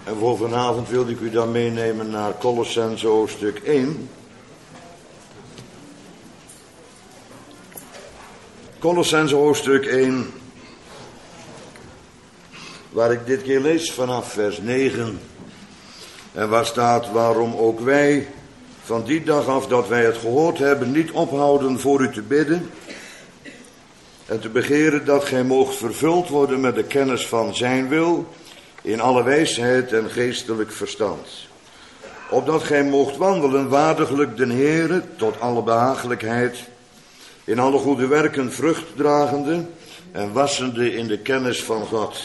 En voor vanavond wilde ik u dan meenemen naar Kolossenzen hoofdstuk 1. Kolossenzen hoofdstuk 1, waar ik dit keer lees vanaf vers 9. En waar staat: waarom ook wij van die dag af dat wij het gehoord hebben niet ophouden voor u te bidden en te begeren dat gij moogt vervuld worden met de kennis van zijn wil in alle wijsheid en geestelijk verstand. Opdat gij moogt wandelen waardiglijk den Heere tot alle behagelijkheid, in alle goede werken vrucht dragende en wassende in de kennis van God.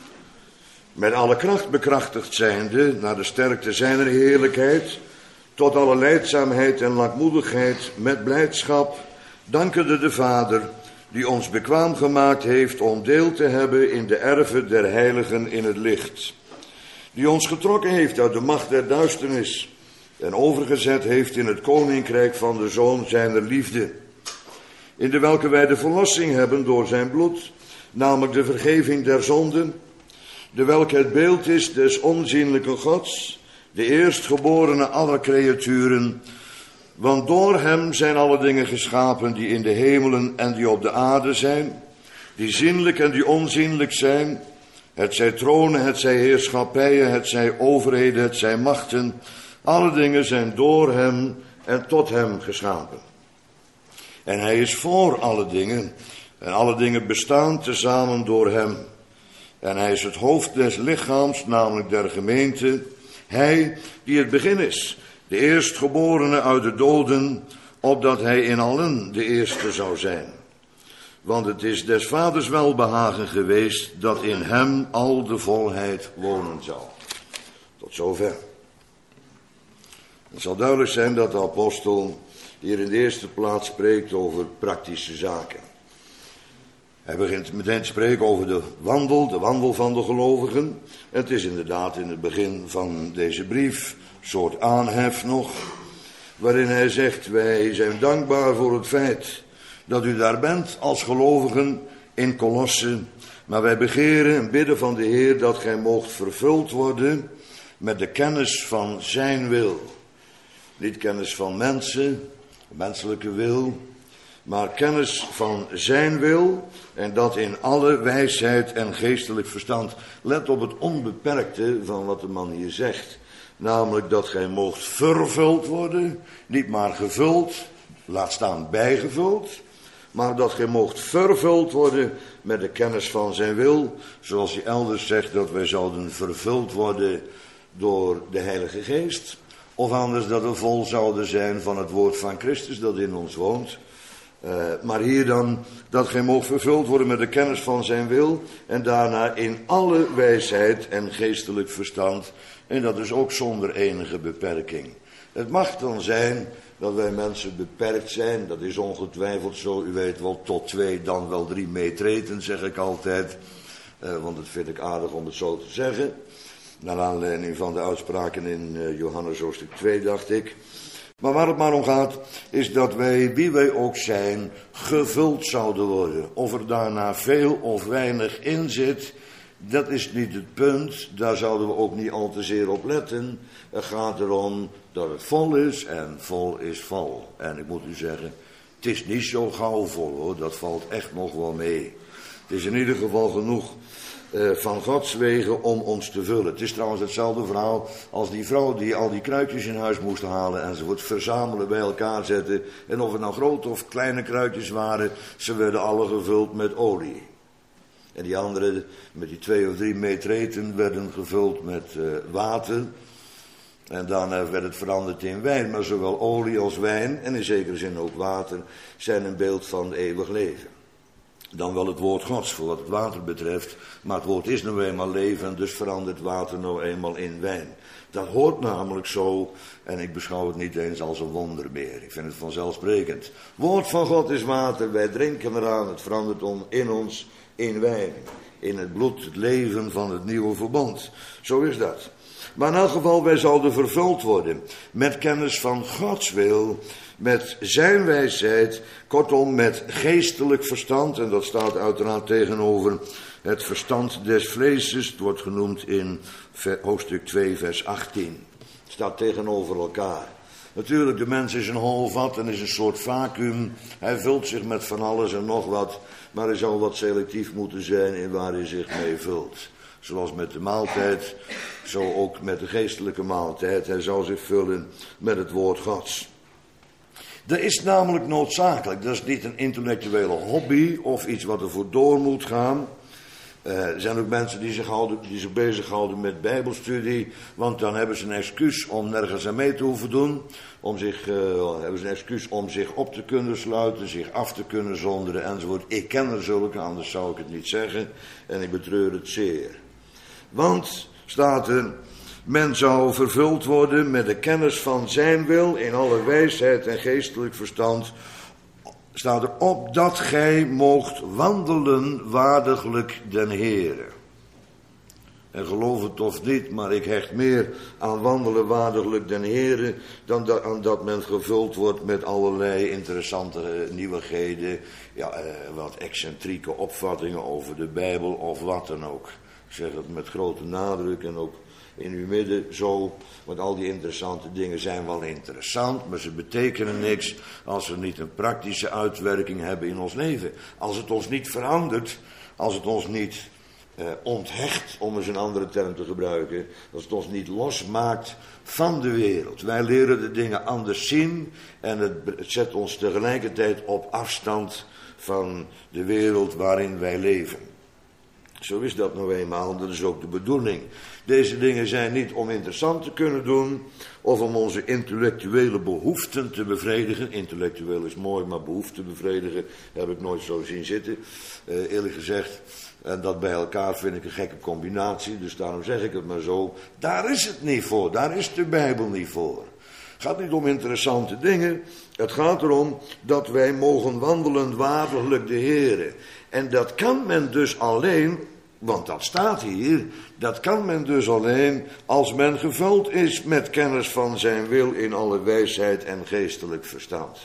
Met alle kracht bekrachtigd zijnde naar de sterkte zijner heerlijkheid, tot alle lijdzaamheid en langmoedigheid met blijdschap, dankende de Vader, die ons bekwaam gemaakt heeft om deel te hebben in de erven der heiligen in het licht. Die ons getrokken heeft uit de macht der duisternis en overgezet heeft in het koninkrijk van de Zoon zijner liefde. In de welke wij de verlossing hebben door zijn bloed, namelijk de vergeving der zonden, de welke het beeld is des onzienlijke Gods, de eerstgeborene aller creaturen. Want door hem zijn alle dingen geschapen die in de hemelen en die op de aarde zijn, die zienlijk en die onzienlijk zijn, het zij tronen, het zij heerschappijen, het zij overheden, het zij machten. Alle dingen zijn door hem en tot hem geschapen. En hij is voor alle dingen, en alle dingen bestaan tezamen door hem. En hij is het hoofd des lichaams, namelijk der gemeente. Hij die het begin is, de eerstgeborene uit de doden, opdat hij in allen de eerste zou zijn. Want het is des vaders welbehagen geweest dat in hem al de volheid wonen zou. Tot zover. Het zal duidelijk zijn dat de apostel hier in de eerste plaats spreekt over praktische zaken. Hij begint meteen te spreken over de wandel van de gelovigen. Het is inderdaad in het begin van deze brief een soort aanhef nog, waarin hij zegt: wij zijn dankbaar voor het feit dat u daar bent als gelovigen in Kolosse, maar wij begeren en bidden van de Heer dat gij moogt vervuld worden met de kennis van zijn wil. Niet kennis van mensen, menselijke wil, maar kennis van zijn wil, en dat in alle wijsheid en geestelijk verstand. Let op het onbeperkte van wat de man hier zegt. Namelijk dat gij moogt vervuld worden, niet maar gevuld, laat staan bijgevuld, maar dat gij moogt vervuld worden met de kennis van zijn wil. Zoals hij elders zegt dat wij zouden vervuld worden door de Heilige Geest. Of anders dat we vol zouden zijn van het woord van Christus dat in ons woont. Maar hier dan, dat gij moogt vervuld worden met de kennis van zijn wil. En daarna in alle wijsheid en geestelijk verstand. En dat is ook zonder enige beperking. Het mag dan zijn dat wij mensen beperkt zijn. Dat is ongetwijfeld zo. U weet wel, tot 2, dan wel 3 meetreten, zeg ik altijd. Want dat vind ik aardig om het zo te zeggen. Naar aanleiding van de uitspraken in Johannes hoofdstuk 2, dacht ik. Maar waar het maar om gaat, is dat wij, wie wij ook zijn, gevuld zouden worden. Of er daarna veel of weinig in zit, dat is niet het punt. Daar zouden we ook niet al te zeer op letten. Het gaat erom dat het vol is en vol is vol. En ik moet u zeggen, het is niet zo gauw vol hoor, dat valt echt nog wel mee. Het is in ieder geval genoeg van Gods wegen om ons te vullen. Het is trouwens hetzelfde verhaal als die vrouw die al die kruidjes in huis moest halen enzovoort, verzamelen, bij elkaar zetten. En of het nou grote of kleine kruidjes waren, ze werden alle gevuld met olie. En die andere, met die 2 of 3 meetreten, werden gevuld met water. En daarna werd het veranderd in wijn. Maar zowel olie als wijn, en in zekere zin ook water, zijn een beeld van eeuwig leven. Dan wel het woord Gods voor wat het water betreft. Maar het woord is nou eenmaal leven, dus verandert water nou eenmaal in wijn. Dat hoort namelijk zo, en ik beschouw het niet eens als een wonder meer. Ik vind het vanzelfsprekend. Woord van God is water, wij drinken eraan, het verandert in ons in wijn. In het bloed, het leven van het nieuwe verbond. Zo is dat. Maar in elk geval, wij zouden vervuld worden met kennis van Gods wil, met zijn wijsheid, kortom met geestelijk verstand. En dat staat uiteraard tegenover het verstand des vleeses. Het wordt genoemd in hoofdstuk 2 vers 18. Het staat tegenover elkaar. Natuurlijk, de mens is een hol vat en is een soort vacuüm. Hij vult zich met van alles en nog wat. Maar hij zal wat selectief moeten zijn in waar hij zich mee vult. Zoals met de maaltijd, zo ook met de geestelijke maaltijd. Hij zal zich vullen met het woord Gods. Dat is namelijk noodzakelijk. Dat is niet een intellectuele hobby of iets wat er voor door moet gaan. Er zijn ook mensen die zich bezighouden met bijbelstudie. Want dan hebben ze een excuus om nergens aan mee te hoeven doen. Hebben ze een excuus om zich op te kunnen sluiten, zich af te kunnen zonderen enzovoort. Ik ken er zulke, anders zou ik het niet zeggen. En ik betreur het zeer. Want, staat er, men zou vervuld worden met de kennis van zijn wil in alle wijsheid en geestelijk verstand. Staat er, opdat gij moogt wandelen waardiglijk den Heere. En geloof het of niet, maar ik hecht meer aan wandelen waardiglijk den Heere dan aan dat men gevuld wordt met allerlei interessante nieuwigheden, wat excentrieke opvattingen over de Bijbel of wat dan ook. Ik zeg het met grote nadruk en ook in uw midden zo, want al die interessante dingen zijn wel interessant, maar ze betekenen niks als ze niet een praktische uitwerking hebben in ons leven. Als het ons niet verandert, als het ons niet onthecht, om eens een andere term te gebruiken, als het ons niet losmaakt van de wereld. Wij leren de dingen anders zien en het zet ons tegelijkertijd op afstand van de wereld waarin wij leven. Zo is dat nou eenmaal, dat is ook de bedoeling. Deze dingen zijn niet om interessant te kunnen doen of om onze intellectuele behoeften te bevredigen. Intellectueel is mooi, maar behoeften bevredigen heb ik nooit zo zien zitten, eerlijk gezegd. En dat bij elkaar vind ik een gekke combinatie, dus daarom zeg ik het maar zo. Daar is het niet voor, daar is de Bijbel niet voor. Het gaat niet om interessante dingen, het gaat erom dat wij mogen wandelen waardiglijk de Heere. En dat kan men dus alleen, want dat staat hier, dat kan men dus alleen als men gevuld is met kennis van zijn wil in alle wijsheid en geestelijk verstand.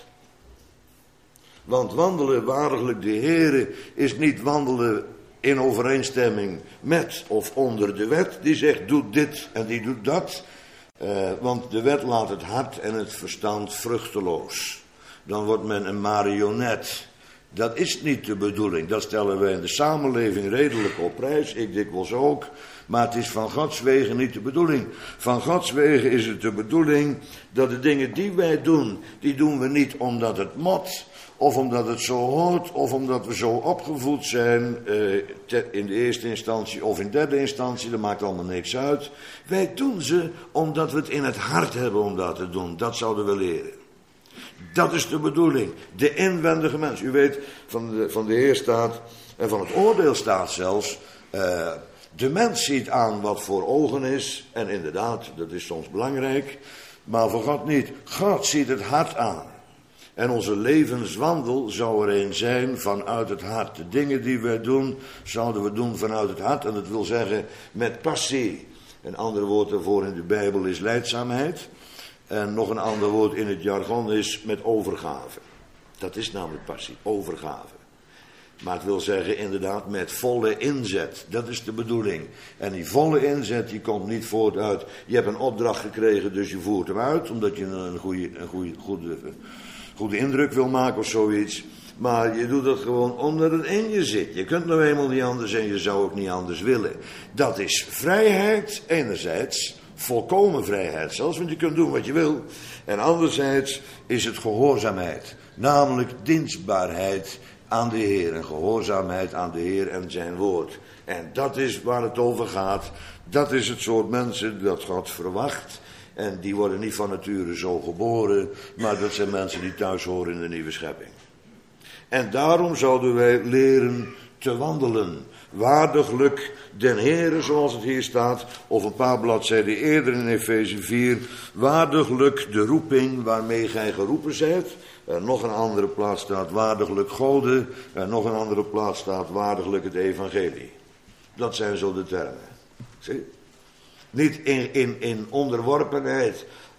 Want wandelen waardiglijk de Heere is niet wandelen in overeenstemming met of onder de wet. Die zegt doe dit en die doet dat. Want de wet laat het hart en het verstand vruchteloos. Dan wordt men een marionet. Dat is niet de bedoeling. Dat stellen wij in de samenleving redelijk op prijs. Ik dikwijls ook. Maar het is van Gods wegen niet de bedoeling. Van Gods wegen is het de bedoeling dat de dingen die wij doen, die doen we niet omdat het moet, of omdat het zo hoort, of omdat we zo opgevoed zijn, in de eerste instantie of in derde instantie, dat maakt allemaal niks uit. Wij doen ze omdat we het in het hart hebben om dat te doen. Dat zouden we leren. Dat is de bedoeling. De inwendige mens. U weet, van de Heer staat, en van het oordeel staat zelfs, de mens ziet aan wat voor ogen is. En inderdaad, dat is soms belangrijk. Maar voor God niet. God ziet het hart aan. En onze levenswandel zou er een zijn vanuit het hart. De dingen die wij doen, zouden we doen vanuit het hart. En dat wil zeggen met passie. Een ander woord daarvoor in de Bijbel is lijdzaamheid. En nog een ander woord in het jargon is met overgave. Dat is namelijk passie, overgave. Maar het wil zeggen inderdaad met volle inzet. Dat is de bedoeling. En die volle inzet die komt niet voort uit. Je hebt een opdracht gekregen, dus je voert hem uit. Omdat je een goede indruk wil maken of zoiets. Maar je doet het gewoon omdat het in je zit. Je kunt nou eenmaal niet anders en je zou ook niet anders willen. Dat is vrijheid enerzijds. Volkomen vrijheid zelfs, want je kunt doen wat je wil. En anderzijds is het gehoorzaamheid. Namelijk dienstbaarheid aan de Heer. En gehoorzaamheid aan de Heer en zijn woord. En dat is waar het over gaat. Dat is het soort mensen dat God verwacht. En die worden niet van nature zo geboren. Maar dat zijn mensen die thuis horen in de nieuwe schepping. En daarom zouden wij leren te wandelen. Waardiglijk den Heere, zoals het hier staat, of een paar bladzijden eerder in Efeze 4, waardiglijk de roeping waarmee gij geroepen zijt. En nog een andere plaats staat waardiglijk Gode, en nog een andere plaats staat waardiglijk het evangelie. Dat zijn zo de termen. Zie? Niet in onderworpenheid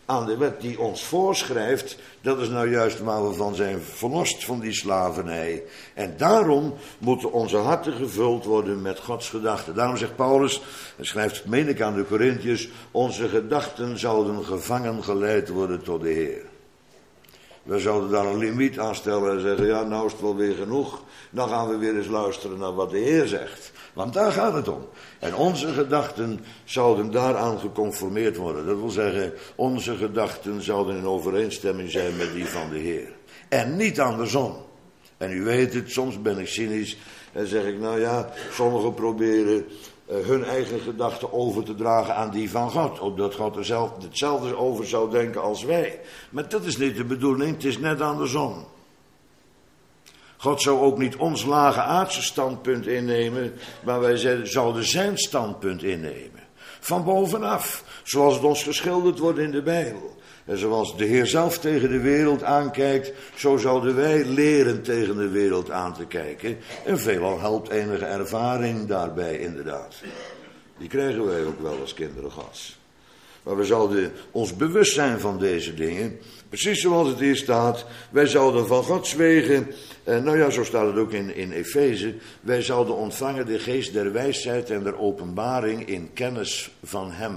aan de wet die ons voorschrijft, dat is nou juist waar we van zijn verlost van die slavernij. En daarom moeten onze harten gevuld worden met Gods gedachten. Daarom zegt Paulus, hij schrijft, meen ik aan de Korintiërs, onze gedachten zouden gevangen geleid worden tot de Heer. We zouden daar een limiet aan stellen en zeggen, ja, nou is het wel weer genoeg. Dan gaan we weer eens luisteren naar wat de Heer zegt. Want daar gaat het om. En onze gedachten zouden daaraan geconformeerd worden. Dat wil zeggen, onze gedachten zouden in overeenstemming zijn met die van de Heer. En niet andersom. En u weet het, soms ben ik cynisch en zeg ik, nou ja, sommigen proberen hun eigen gedachten over te dragen aan die van God. Opdat God er hetzelfde over zou denken als wij. Maar dat is niet de bedoeling, het is net andersom. God zou ook niet ons lage aardse standpunt innemen, maar wij zouden zijn standpunt innemen. Van bovenaf, zoals het ons geschilderd wordt in de Bijbel. En zoals de Heer zelf tegen de wereld aankijkt, zo zouden wij leren tegen de wereld aan te kijken. En veelal helpt enige ervaring daarbij inderdaad. Die krijgen wij ook wel als kinderen Gods. Maar we zouden ons bewust zijn van deze dingen. Precies zoals het hier staat. Wij zouden van Gods wegen. Nou ja, zo staat het ook in Efeze. Wij zouden ontvangen de geest der wijsheid en der openbaring in kennis van hem.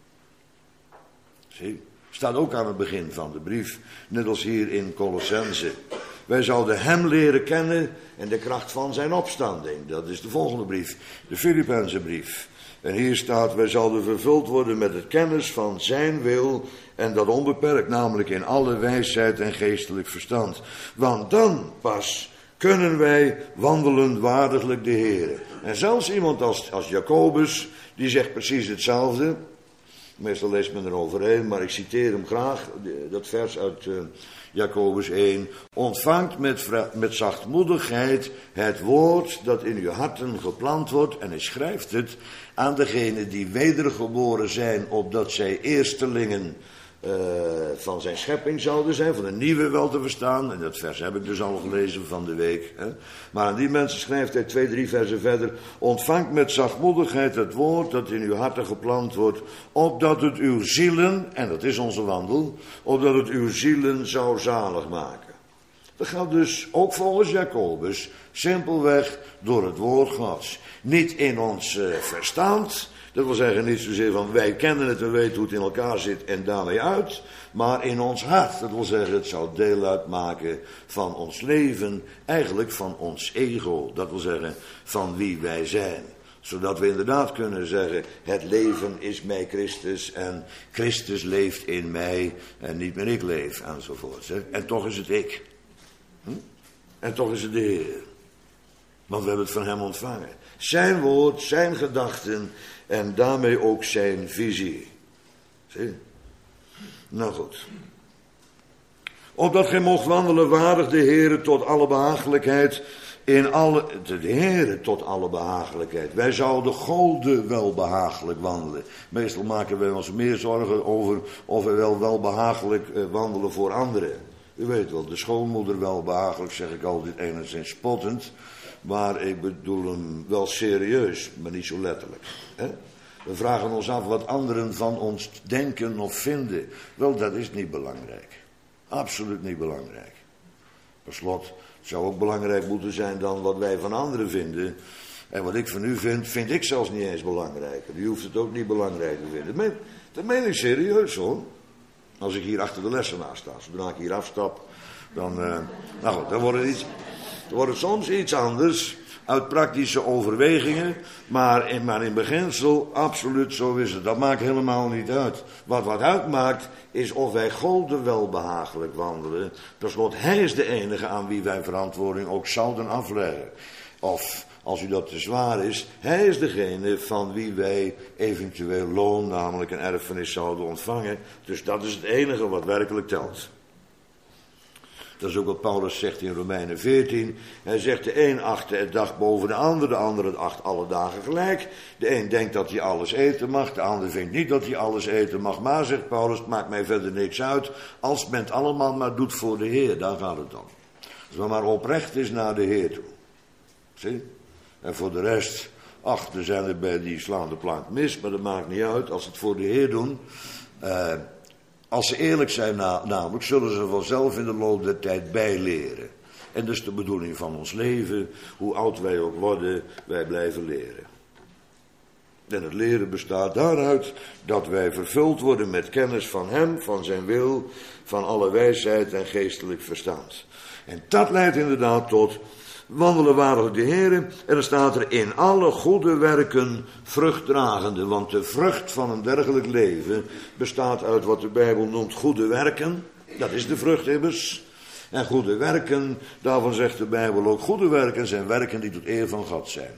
Zie, staat ook aan het begin van de brief. Net als hier in Colossense. Wij zouden hem leren kennen en de kracht van zijn opstanding. Dat is de volgende brief. De Filippense brief. En hier staat, wij zouden vervuld worden met het kennis van zijn wil en dat onbeperkt, namelijk in alle wijsheid en geestelijk verstand. Want dan pas kunnen wij wandelen waardiglijk de Heer. En zelfs iemand als Jacobus, die zegt precies hetzelfde. Meestal leest men eroverheen, maar ik citeer hem graag, dat vers uit Jacobus 1. Ontvangt met zachtmoedigheid het woord dat in uw harten geplant wordt. En hij schrijft het aan degenen die wedergeboren zijn, opdat zij eerstelingen van zijn schepping zouden zijn, van een nieuwe wel te verstaan. En dat vers heb ik dus al gelezen van de week. Hè. Maar aan die mensen schrijft hij 2-3 versen verder. Ontvangt met zachtmoedigheid het woord dat in uw harten geplant wordt, opdat het uw zielen, en dat is onze wandel, opdat het uw zielen zou zalig maken. Dat gaat dus ook volgens Jacobus simpelweg door het woord Gods. Niet in ons verstand. Dat wil zeggen niet zozeer van wij kennen het en weten hoe het in elkaar zit en daarmee uit. Maar in ons hart. Dat wil zeggen het zou deel uitmaken van ons leven. Eigenlijk van ons ego. Dat wil zeggen van wie wij zijn. Zodat we inderdaad kunnen zeggen het leven is mij Christus en Christus leeft in mij en niet meer ik leef enzovoort. En toch is het ik. En toch is het de Heer. Want we hebben het van hem ontvangen. Zijn woord, zijn gedachten en daarmee ook zijn visie. Zie? Nou goed. Opdat gij mocht wandelen waardig de Heere tot alle behagelijkheid. De Heere tot alle behagelijkheid. Wij zouden Gode wel behagelijk wandelen. Meestal maken wij ons meer zorgen over of we wel behagelijk wandelen voor anderen. U weet wel, de schoonmoeder wel behagelijk, zeg ik altijd enigszins spottend. Maar ik bedoel hem wel serieus, maar niet zo letterlijk. Hè? We vragen ons af wat anderen van ons denken of vinden. Wel, dat is niet belangrijk. Absoluut niet belangrijk. Per slot, het zou ook belangrijk moeten zijn dan wat wij van anderen vinden. En wat ik van u vind ik zelfs niet eens belangrijker. U hoeft het ook niet belangrijk te vinden. Dat meen ik serieus hoor. Als ik hier achter de lessenaar sta, zodra ik hier afstap, dan, nou goed, dan wordt het soms iets anders uit praktische overwegingen, maar in beginsel absoluut zo is het. Dat maakt helemaal niet uit. Wat uitmaakt is of wij Gode wel behagelijk wandelen. Per slot, hij is de enige aan wie wij verantwoording ook zouden afleggen. Of, als u dat te zwaar is, hij is degene van wie wij eventueel loon, namelijk een erfenis, zouden ontvangen. Dus dat is het enige wat werkelijk telt. Dat is ook wat Paulus zegt in Romeinen 14. Hij zegt de een acht het dag boven de ander het acht alle dagen gelijk. De een denkt dat hij alles eten mag, de ander vindt niet dat hij alles eten mag. Maar, zegt Paulus, het maakt mij verder niks uit. Als men het allemaal maar doet voor de Heer, daar gaat het om. Als men maar oprecht is naar de Heer toe. Zie? En voor de rest, er zijn er bij die slaan de plank mis, maar dat maakt niet uit. Als ze het voor de Heer doen, Als ze eerlijk zijn namelijk, zullen ze vanzelf in de loop der tijd bijleren. En dat is de bedoeling van ons leven. Hoe oud wij ook worden, wij blijven leren. En het leren bestaat daaruit dat wij vervuld worden met kennis van Hem, van zijn wil, van alle wijsheid en geestelijk verstand. En dat leidt inderdaad tot wandelen waardig de Heer. En dan staat er in alle goede werken vruchtdragende. Want de vrucht van een dergelijk leven bestaat uit wat de Bijbel noemt goede werken. Dat is de vrucht immers. En goede werken, daarvan zegt de Bijbel ook, goede werken zijn werken die tot eer van God zijn.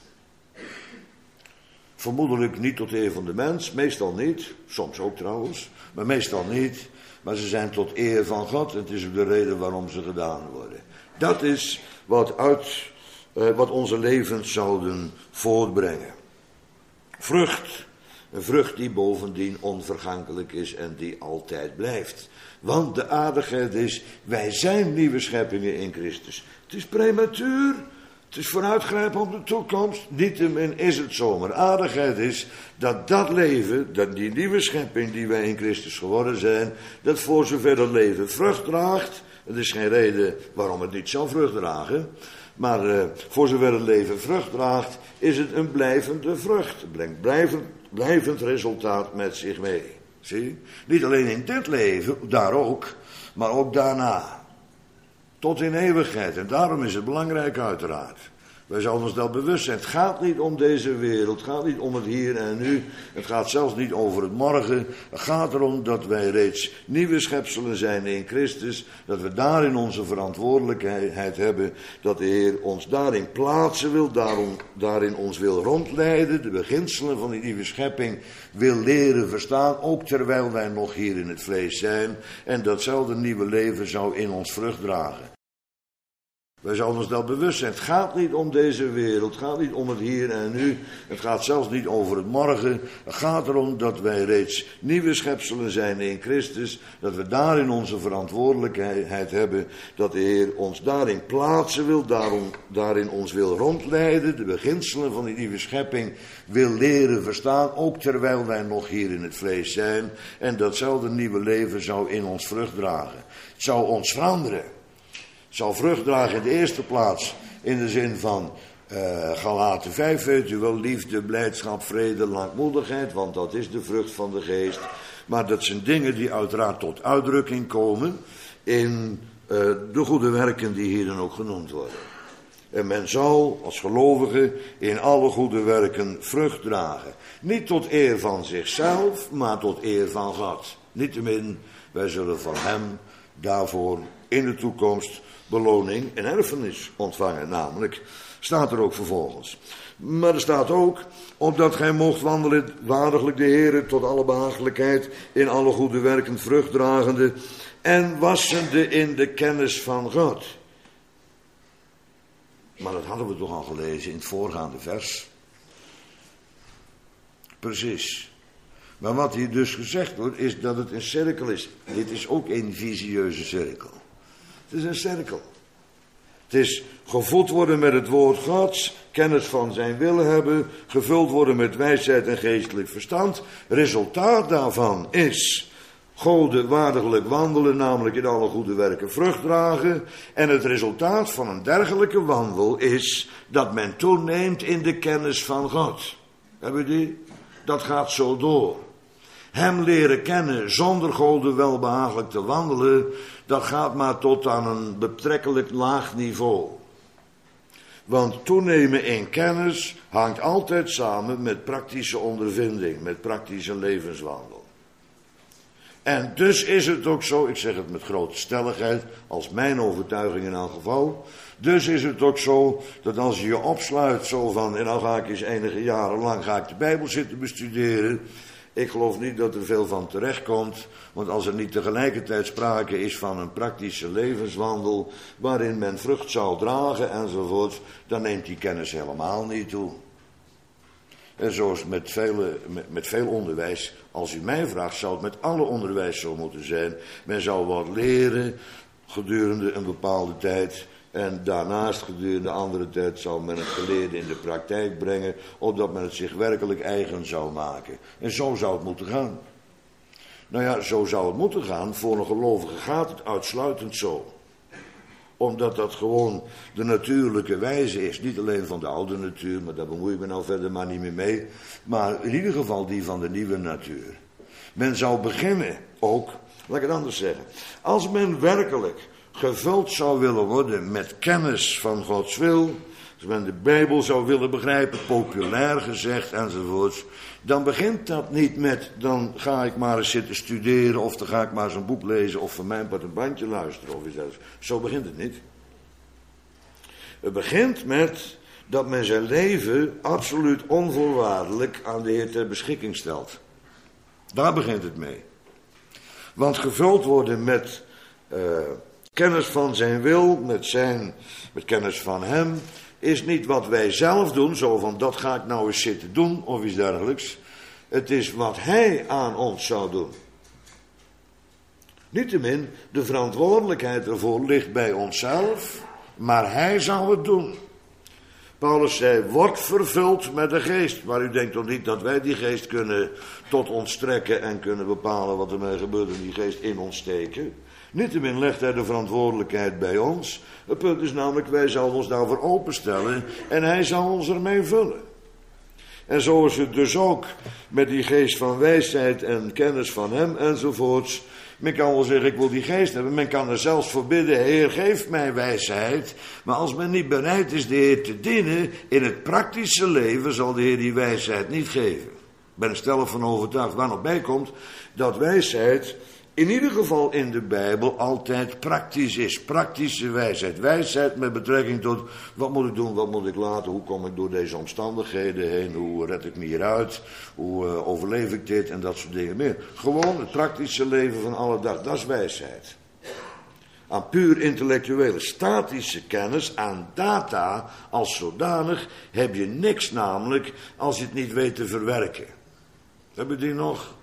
Vermoedelijk niet tot eer van de mens, meestal niet, soms ook trouwens, maar meestal niet. Maar ze zijn tot eer van God en het is ook de reden waarom ze gedaan worden. Dat is wat onze levens zouden voortbrengen. Vrucht, een vrucht die bovendien onvergankelijk is en die altijd blijft. Want de aardigheid is, wij zijn nieuwe scheppingen in Christus. Het is prematuur. Het is vooruitgrijpen op de toekomst. Niettemin is het zo. Maar aardigheid is dat leven, dat die nieuwe schepping die wij in Christus geworden zijn, dat voor zover het leven vrucht draagt. Er is geen reden waarom het niet zou vrucht dragen. Maar voor zover het leven vrucht draagt, is het een blijvende vrucht. Het brengt blijvend resultaat met zich mee. Zie? Niet alleen in dit leven, daar ook, maar ook daarna. Tot in eeuwigheid. En daarom is het belangrijk uiteraard. Wij zouden ons dat bewust zijn. Het gaat niet om deze wereld. Het gaat niet om het hier en nu. Het gaat zelfs niet over het morgen. Het gaat erom dat wij reeds nieuwe schepselen zijn in Christus. Dat we daarin onze verantwoordelijkheid hebben. Dat de Heer ons daarin plaatsen wil. Daarin ons wil rondleiden. De beginselen van die nieuwe schepping wil leren verstaan. Ook terwijl wij nog hier in het vlees zijn. En datzelfde nieuwe leven zou in ons vrucht dragen. Wij zouden ons dat bewust zijn. Het gaat niet om deze wereld. Het gaat niet om het hier en nu. Het gaat zelfs niet over het morgen. Het gaat erom dat wij reeds nieuwe schepselen zijn in Christus. Dat we daarin onze verantwoordelijkheid hebben. Dat de Heer ons daarin plaatsen wil. Daarin ons wil rondleiden. De beginselen van die nieuwe schepping wil leren verstaan. Ook terwijl wij nog hier in het vlees zijn. En datzelfde nieuwe leven zou in ons vrucht dragen. Het zou ons veranderen. Zal vrucht dragen in de eerste plaats in de zin van Galaten 5, weet u wel, liefde, blijdschap, vrede, langmoedigheid, want dat is de vrucht van de geest. Maar dat zijn dingen die uiteraard tot uitdrukking komen in de goede werken die hier dan ook genoemd worden. En men zal als gelovige in alle goede werken vrucht dragen. Niet tot eer van zichzelf, maar tot eer van God. Niettemin, wij zullen van hem daarvoor in de toekomst beloning en erfenis ontvangen. Namelijk, staat er ook vervolgens. Maar er staat ook, opdat gij moogt wandelen waardiglijk de Heere tot alle behagelijkheid, in alle goede werken vruchtdragende en wassende in de kennis van God. Maar dat hadden we toch al gelezen in het voorgaande vers. Precies. Maar wat hier dus gezegd wordt, is dat het een cirkel is. Dit is ook een visieuze cirkel. Het is een cirkel. Het is gevoed worden met het woord Gods, kennis van zijn wil hebben, gevuld worden met wijsheid en geestelijk verstand. Resultaat daarvan is Gode waardiglijk wandelen, namelijk in alle goede werken vrucht dragen. En het resultaat van een dergelijke wandel is dat men toeneemt in de kennis van God. Hebben we die? Dat gaat zo door. Hem leren kennen zonder Gode welbehagelijk te wandelen, dat gaat maar tot aan een betrekkelijk laag niveau. Want toenemen in kennis hangt altijd samen met praktische ondervinding, met praktische levenswandel. En dus is het ook zo, ik zeg het met grote stelligheid, als mijn overtuiging in elk geval. Dus is het ook zo dat als je je opsluit zo van, en dan ga ik eens enige jaren lang ga ik de Bijbel zitten bestuderen. Ik geloof niet dat er veel van terecht komt, want als er niet tegelijkertijd sprake is van een praktische levenswandel, waarin men vrucht zou dragen enzovoort, dan neemt die kennis helemaal niet toe. En zoals met veel onderwijs, als u mij vraagt, zou het met alle onderwijs zo moeten zijn. Men zou wat leren gedurende een bepaalde tijd. En daarnaast gedurende andere tijd zou men het geleerde in de praktijk brengen, opdat men het zich werkelijk eigen zou maken. En zo zou het moeten gaan. Nou ja, zo zou het moeten gaan. Voor een gelovige gaat het uitsluitend zo. Omdat dat gewoon de natuurlijke wijze is. Niet alleen van de oude natuur, maar daar bemoei ik me nou verder maar niet meer mee. Maar in ieder geval die van de nieuwe natuur. Men zou beginnen ook, laat ik het anders zeggen. Als men werkelijk gevuld zou willen worden met kennis van Gods wil, als men de Bijbel zou willen begrijpen, populair gezegd enzovoorts, dan begint dat niet met, dan ga ik maar eens zitten studeren, of dan ga ik maar eens een boek lezen, of van mijn part een bandje luisteren, of iets anders. Zo begint het niet. Het begint met dat men zijn leven absoluut onvoorwaardelijk aan de Heer ter beschikking stelt. Daar begint het mee. Want gevuld worden met kennis van zijn wil, met kennis van hem, is niet wat wij zelf doen, zo van dat ga ik nou eens zitten doen, of iets dergelijks. Het is wat hij aan ons zou doen. Niettemin, de verantwoordelijkheid ervoor ligt bij onszelf, maar hij zou het doen. Paulus zei, word vervuld met de geest. Maar u denkt toch niet dat wij die geest kunnen tot ons trekken en kunnen bepalen wat er mee gebeurt en die geest in ons steken. Niettemin legt hij de verantwoordelijkheid bij ons. Het punt is namelijk, wij zouden ons daarvoor openstellen en hij zal ons ermee vullen. En zo is het dus ook met die geest van wijsheid en kennis van hem enzovoorts. Men kan wel zeggen, ik wil die geest hebben. Men kan er zelfs voor bidden, Heer, geef mij wijsheid. Maar als men niet bereid is de Heer te dienen, in het praktische leven zal de Heer die wijsheid niet geven. Ik ben er stellig van overtuigd. Waar nog bij komt, dat wijsheid in ieder geval in de Bijbel altijd praktisch is. Praktische wijsheid. Wijsheid met betrekking tot, wat moet ik doen, wat moet ik laten, hoe kom ik door deze omstandigheden heen, hoe red ik me hieruit, hoe overleef ik dit en dat soort dingen meer. Gewoon het praktische leven van alle dag, dat is wijsheid. Aan puur intellectuele, statische kennis, aan data als zodanig, heb je niks namelijk als je het niet weet te verwerken. Heb je die nog?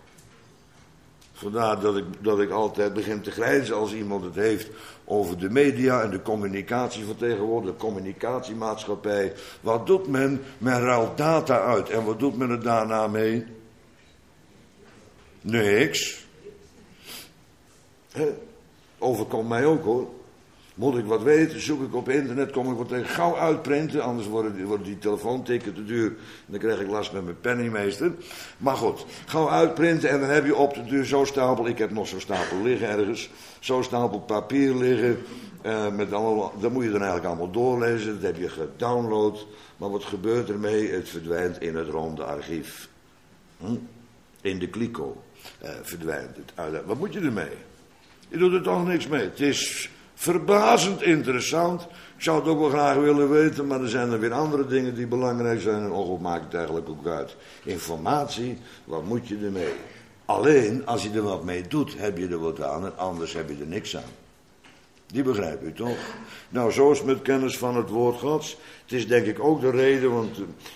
Vandaar dat ik altijd begin te grijnzen als iemand het heeft over de media en de communicatie van tegenwoordig, de communicatiemaatschappij. Wat doet men? Men ruilt data uit. En wat doet men er daarna mee? Niks. Overkomt mij ook hoor. Moet ik wat weten, zoek ik op internet, kom ik wat tegen. Gauw uitprinten, anders worden die telefoontikken te duur. Dan krijg ik last met mijn penningmeester. Maar goed, gauw uitprinten en dan heb je op de duur zo'n stapel. Ik heb nog zo'n stapel liggen ergens. Zo'n stapel papier liggen. Dat moet je dan eigenlijk allemaal doorlezen. Dat heb je gedownload. Maar wat gebeurt ermee? Het verdwijnt in het ronde archief. In de kliko verdwijnt het. Wat moet je ermee? Je doet er toch niks mee. Het is verbazend interessant. Ik zou het ook wel graag willen weten, maar er zijn er weer andere dingen die belangrijk zijn. En ook maakt het eigenlijk ook uit. Informatie, wat moet je ermee? Alleen, als je er wat mee doet, heb je er wat aan en anders heb je er niks aan. Die begrijp u toch? Nou, zo is het met kennis van het woord Gods. Het is denk ik ook de reden, want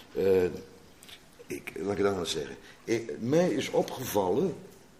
laat ik het anders zeggen. Mij is opgevallen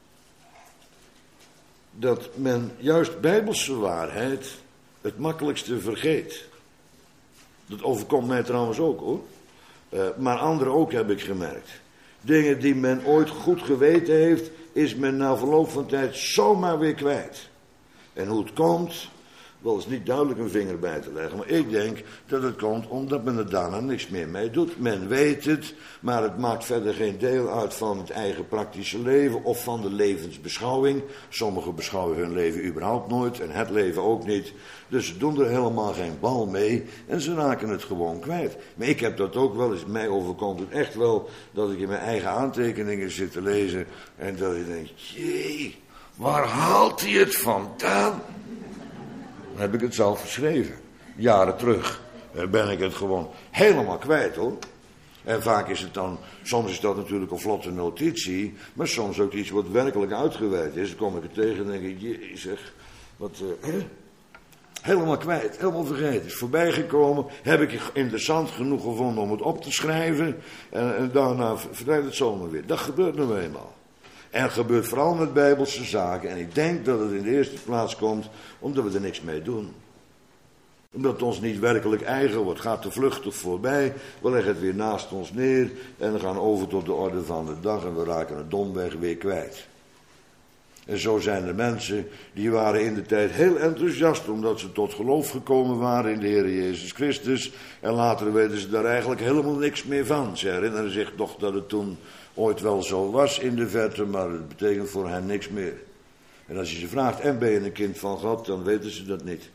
dat men juist bijbelse waarheid het makkelijkste vergeet. Dat overkomt mij trouwens ook hoor. Maar anderen ook heb ik gemerkt. Dingen die men ooit goed geweten heeft, is men na verloop van tijd zomaar weer kwijt. En hoe het komt, wel is niet duidelijk een vinger bij te leggen. Maar ik denk dat het komt omdat men er daarna niks meer mee doet. Men weet het, maar het maakt verder geen deel uit van het eigen praktische leven of van de levensbeschouwing. Sommigen beschouwen hun leven überhaupt nooit en het leven ook niet. Dus ze doen er helemaal geen bal mee en ze raken het gewoon kwijt. Maar ik heb dat ook wel eens, mij overkomt het echt wel dat ik in mijn eigen aantekeningen zit te lezen en dat ik denk, jee, waar haalt hij het vandaan? Dan heb ik het zelf geschreven. Jaren terug ben ik het gewoon helemaal kwijt hoor. En vaak is het dan, soms is dat natuurlijk een vlotte notitie, maar soms ook iets wat werkelijk uitgewerkt is. Dan kom ik er tegen en denk ik, jezus, wat, helemaal kwijt, helemaal vergeten. Is voorbij gekomen, heb ik interessant genoeg gevonden om het op te schrijven en daarna verdwijnt het zomaar weer. Dat gebeurt nu eenmaal. En het gebeurt vooral met bijbelse zaken. En ik denk dat het in de eerste plaats komt omdat we er niks mee doen. Omdat het ons niet werkelijk eigen wordt. Gaat te vluchtig voorbij. We leggen het weer naast ons neer. En we gaan over tot de orde van de dag. En we raken het domweg weer kwijt. En zo zijn er mensen die waren in de tijd heel enthousiast omdat ze tot geloof gekomen waren in de Heer Jezus Christus. En later weten ze daar eigenlijk helemaal niks meer van. Ze herinneren zich toch dat het toen ooit wel zo was in de verte, maar het betekent voor hen niks meer. En als je ze vraagt, en ben je een kind van God, dan weten ze dat niet.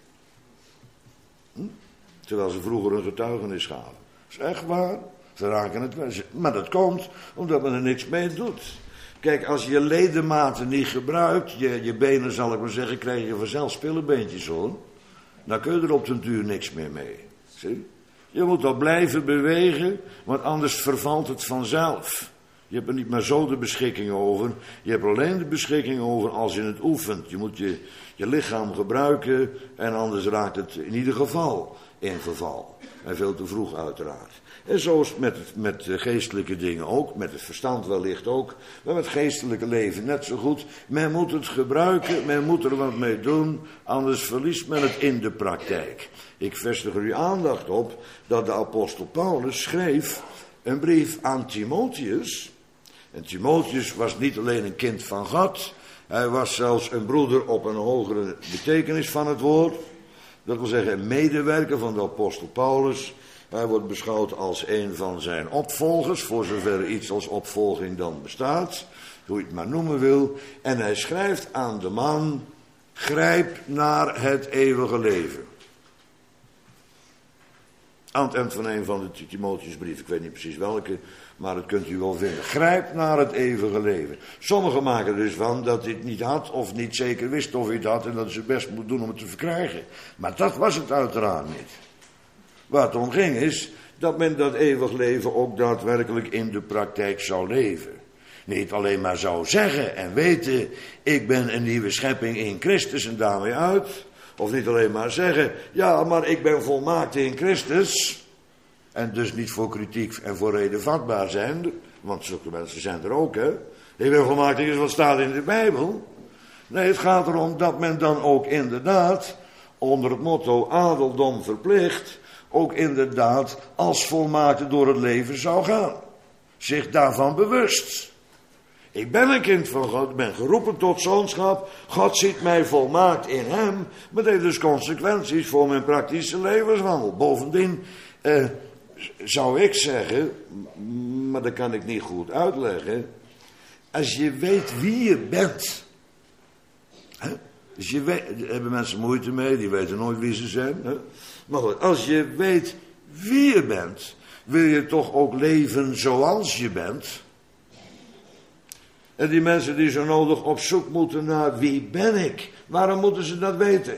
Terwijl ze vroeger een getuigenis gaven. Dat is echt waar. Ze raken het wel. Maar dat komt omdat men er niks mee doet. Kijk, als je ledematen niet gebruikt, je benen zal ik maar zeggen, krijg je vanzelf spillebeentjes hoor. Dan kun je er op den duur niks meer mee. Zie? Je moet al blijven bewegen, want anders vervalt het vanzelf. Je hebt er niet maar zo de beschikking over. Je hebt alleen de beschikking over als je het oefent. Je moet je lichaam gebruiken en anders raakt het in ieder geval in verval. En veel te vroeg uiteraard. En zo is het met geestelijke dingen ook, met het verstand wellicht ook, maar met het geestelijke leven net zo goed. Men moet het gebruiken, men moet er wat mee doen, anders verliest men het in de praktijk. Ik vestig er uw aandacht op dat de apostel Paulus schreef een brief aan Timotheus. En Timotheus was niet alleen een kind van God, hij was zelfs een broeder op een hogere betekenis van het woord. Dat wil zeggen een medewerker van de apostel Paulus. Hij wordt beschouwd als een van zijn opvolgers, voor zover iets als opvolging dan bestaat, hoe je het maar noemen wil. En hij schrijft aan de man, grijp naar het eeuwige leven. Aan het eind van een van de Timotheusbrieven, ik weet niet precies welke, maar dat kunt u wel vinden. Grijp naar het eeuwige leven. Sommigen maken er dus van dat hij het niet had of niet zeker wist of hij het had en dat hij zijn best moet doen om het te verkrijgen. Maar dat was het uiteraard niet. Waar het om ging is dat men dat eeuwig leven ook daadwerkelijk in de praktijk zou leven. Niet alleen maar zou zeggen en weten, ik ben een nieuwe schepping in Christus en daarmee uit. Of niet alleen maar zeggen, ja maar ik ben volmaakt in Christus. En dus niet voor kritiek en voor reden vatbaar zijn. Want zulke mensen zijn er ook hè. Ik ben volmaakt in Christus, wat staat in de Bijbel. Nee, het gaat erom dat men dan ook inderdaad onder het motto adeldom verplicht ook inderdaad als volmaakte door het leven zou gaan. Zich daarvan bewust. Ik ben een kind van God, ik ben geroepen tot zoonschap. God ziet mij volmaakt in hem. Maar dat heeft dus consequenties voor mijn praktische levenswandel. Bovendien zou ik zeggen, maar dat kan ik niet goed uitleggen. Als je weet wie je bent. Hè? Dus daar hebben mensen moeite mee, die weten nooit wie ze zijn. Hè? Maar goed, als je weet wie je bent, wil je toch ook leven zoals je bent. En die mensen die zo nodig op zoek moeten naar wie ben ik, waarom moeten ze dat weten?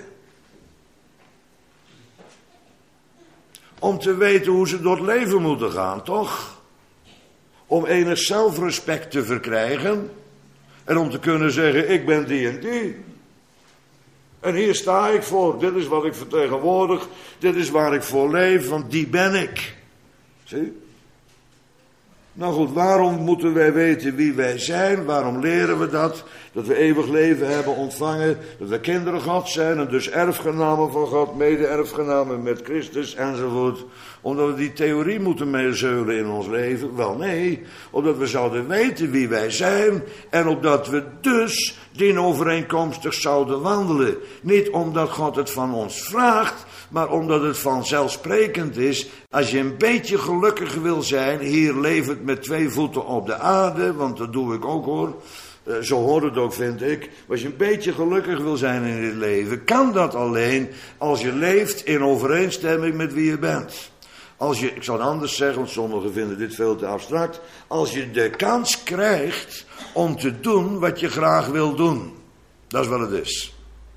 Om te weten hoe ze door het leven moeten gaan, toch? Om enig zelfrespect te verkrijgen en om te kunnen zeggen, ik ben die en die. En hier sta ik voor, dit is wat ik vertegenwoordig, dit is waar ik voor leef, want die ben ik. Zie? Nou goed, waarom moeten wij weten wie wij zijn? Waarom leren we dat? Dat we eeuwig leven hebben ontvangen, dat we kinderen God zijn en dus erfgenamen van God, mede-erfgenamen met Christus enzovoort. Omdat we die theorie moeten meezeulen in ons leven? Wel nee, omdat we zouden weten wie wij zijn en opdat we dus dienovereenkomstig zouden wandelen. Niet omdat God het van ons vraagt, maar omdat het vanzelfsprekend is. Als je een beetje gelukkig wil zijn, hier levend met 2 voeten op de aarde, want dat doe ik ook hoor. Zo hoort het ook, vind ik. Als je een beetje gelukkig wil zijn in dit leven, kan dat alleen als je leeft in overeenstemming met wie je bent. Als je, ik zal het anders zeggen, want sommigen vinden dit veel te abstract. Als je de kans krijgt om te doen wat je graag wil doen. Dat is wat het is.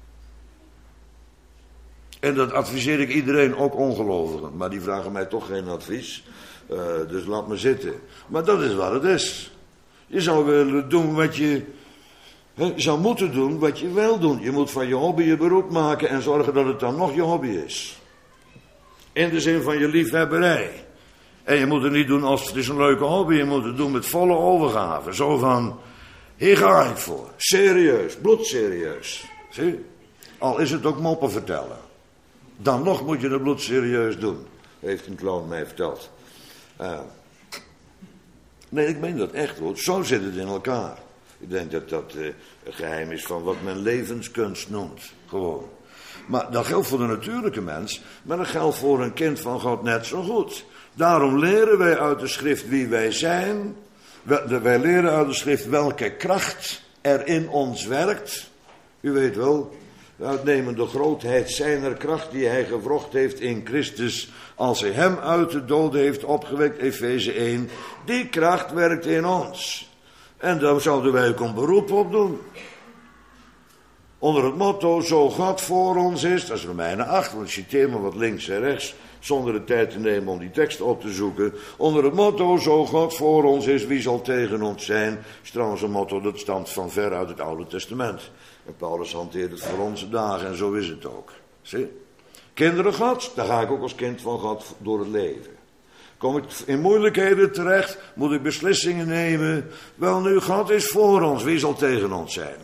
En dat adviseer ik iedereen, ook ongelovigen. Maar die vragen mij toch geen advies. Dus laat me zitten. Maar dat is wat het is. Je zou willen doen wat je zou moeten doen wat je wil doen. Je moet van je hobby je beroep maken en zorgen dat het dan nog je hobby is. In de zin van je liefhebberij. En je moet het niet doen als het is een leuke hobby. Je moet het doen met volle overgave. Zo van, hier ga ik voor. Serieus, bloedserieus. Zie? Al is het ook moppen vertellen. Dan nog moet je het bloedserieus doen. Heeft een clown mij verteld. Nee, ik meen dat echt hoor. Zo zit het in elkaar. Ik denk dat dat een geheim is van wat men levenskunst noemt. Gewoon. Maar dat geldt voor de natuurlijke mens, maar dat geldt voor een kind van God net zo goed. Daarom leren wij uit de schrift wie wij zijn. Wij leren uit de schrift welke kracht er in ons werkt. U weet wel, de uitnemende grootheid zijner kracht die hij gewrocht heeft in Christus, als hij hem uit de doden heeft opgewekt, Efeze 1. Die kracht werkt in ons. En daar zouden wij ook een beroep op doen. Onder het motto, zo God voor ons is, dat is Romeinen 8, want ik citeer maar wat links en rechts, zonder de tijd te nemen om die tekst op te zoeken. Onder het motto, zo God voor ons is, wie zal tegen ons zijn? Is trouwens een motto dat stamt van ver uit het Oude Testament. En Paulus hanteert het voor onze dagen en zo is het ook. Zie? Kinderen Gods, daar ga ik ook als kind van God door het leven. Kom ik in moeilijkheden terecht, moet ik beslissingen nemen. Wel nu, God is voor ons, wie zal tegen ons zijn?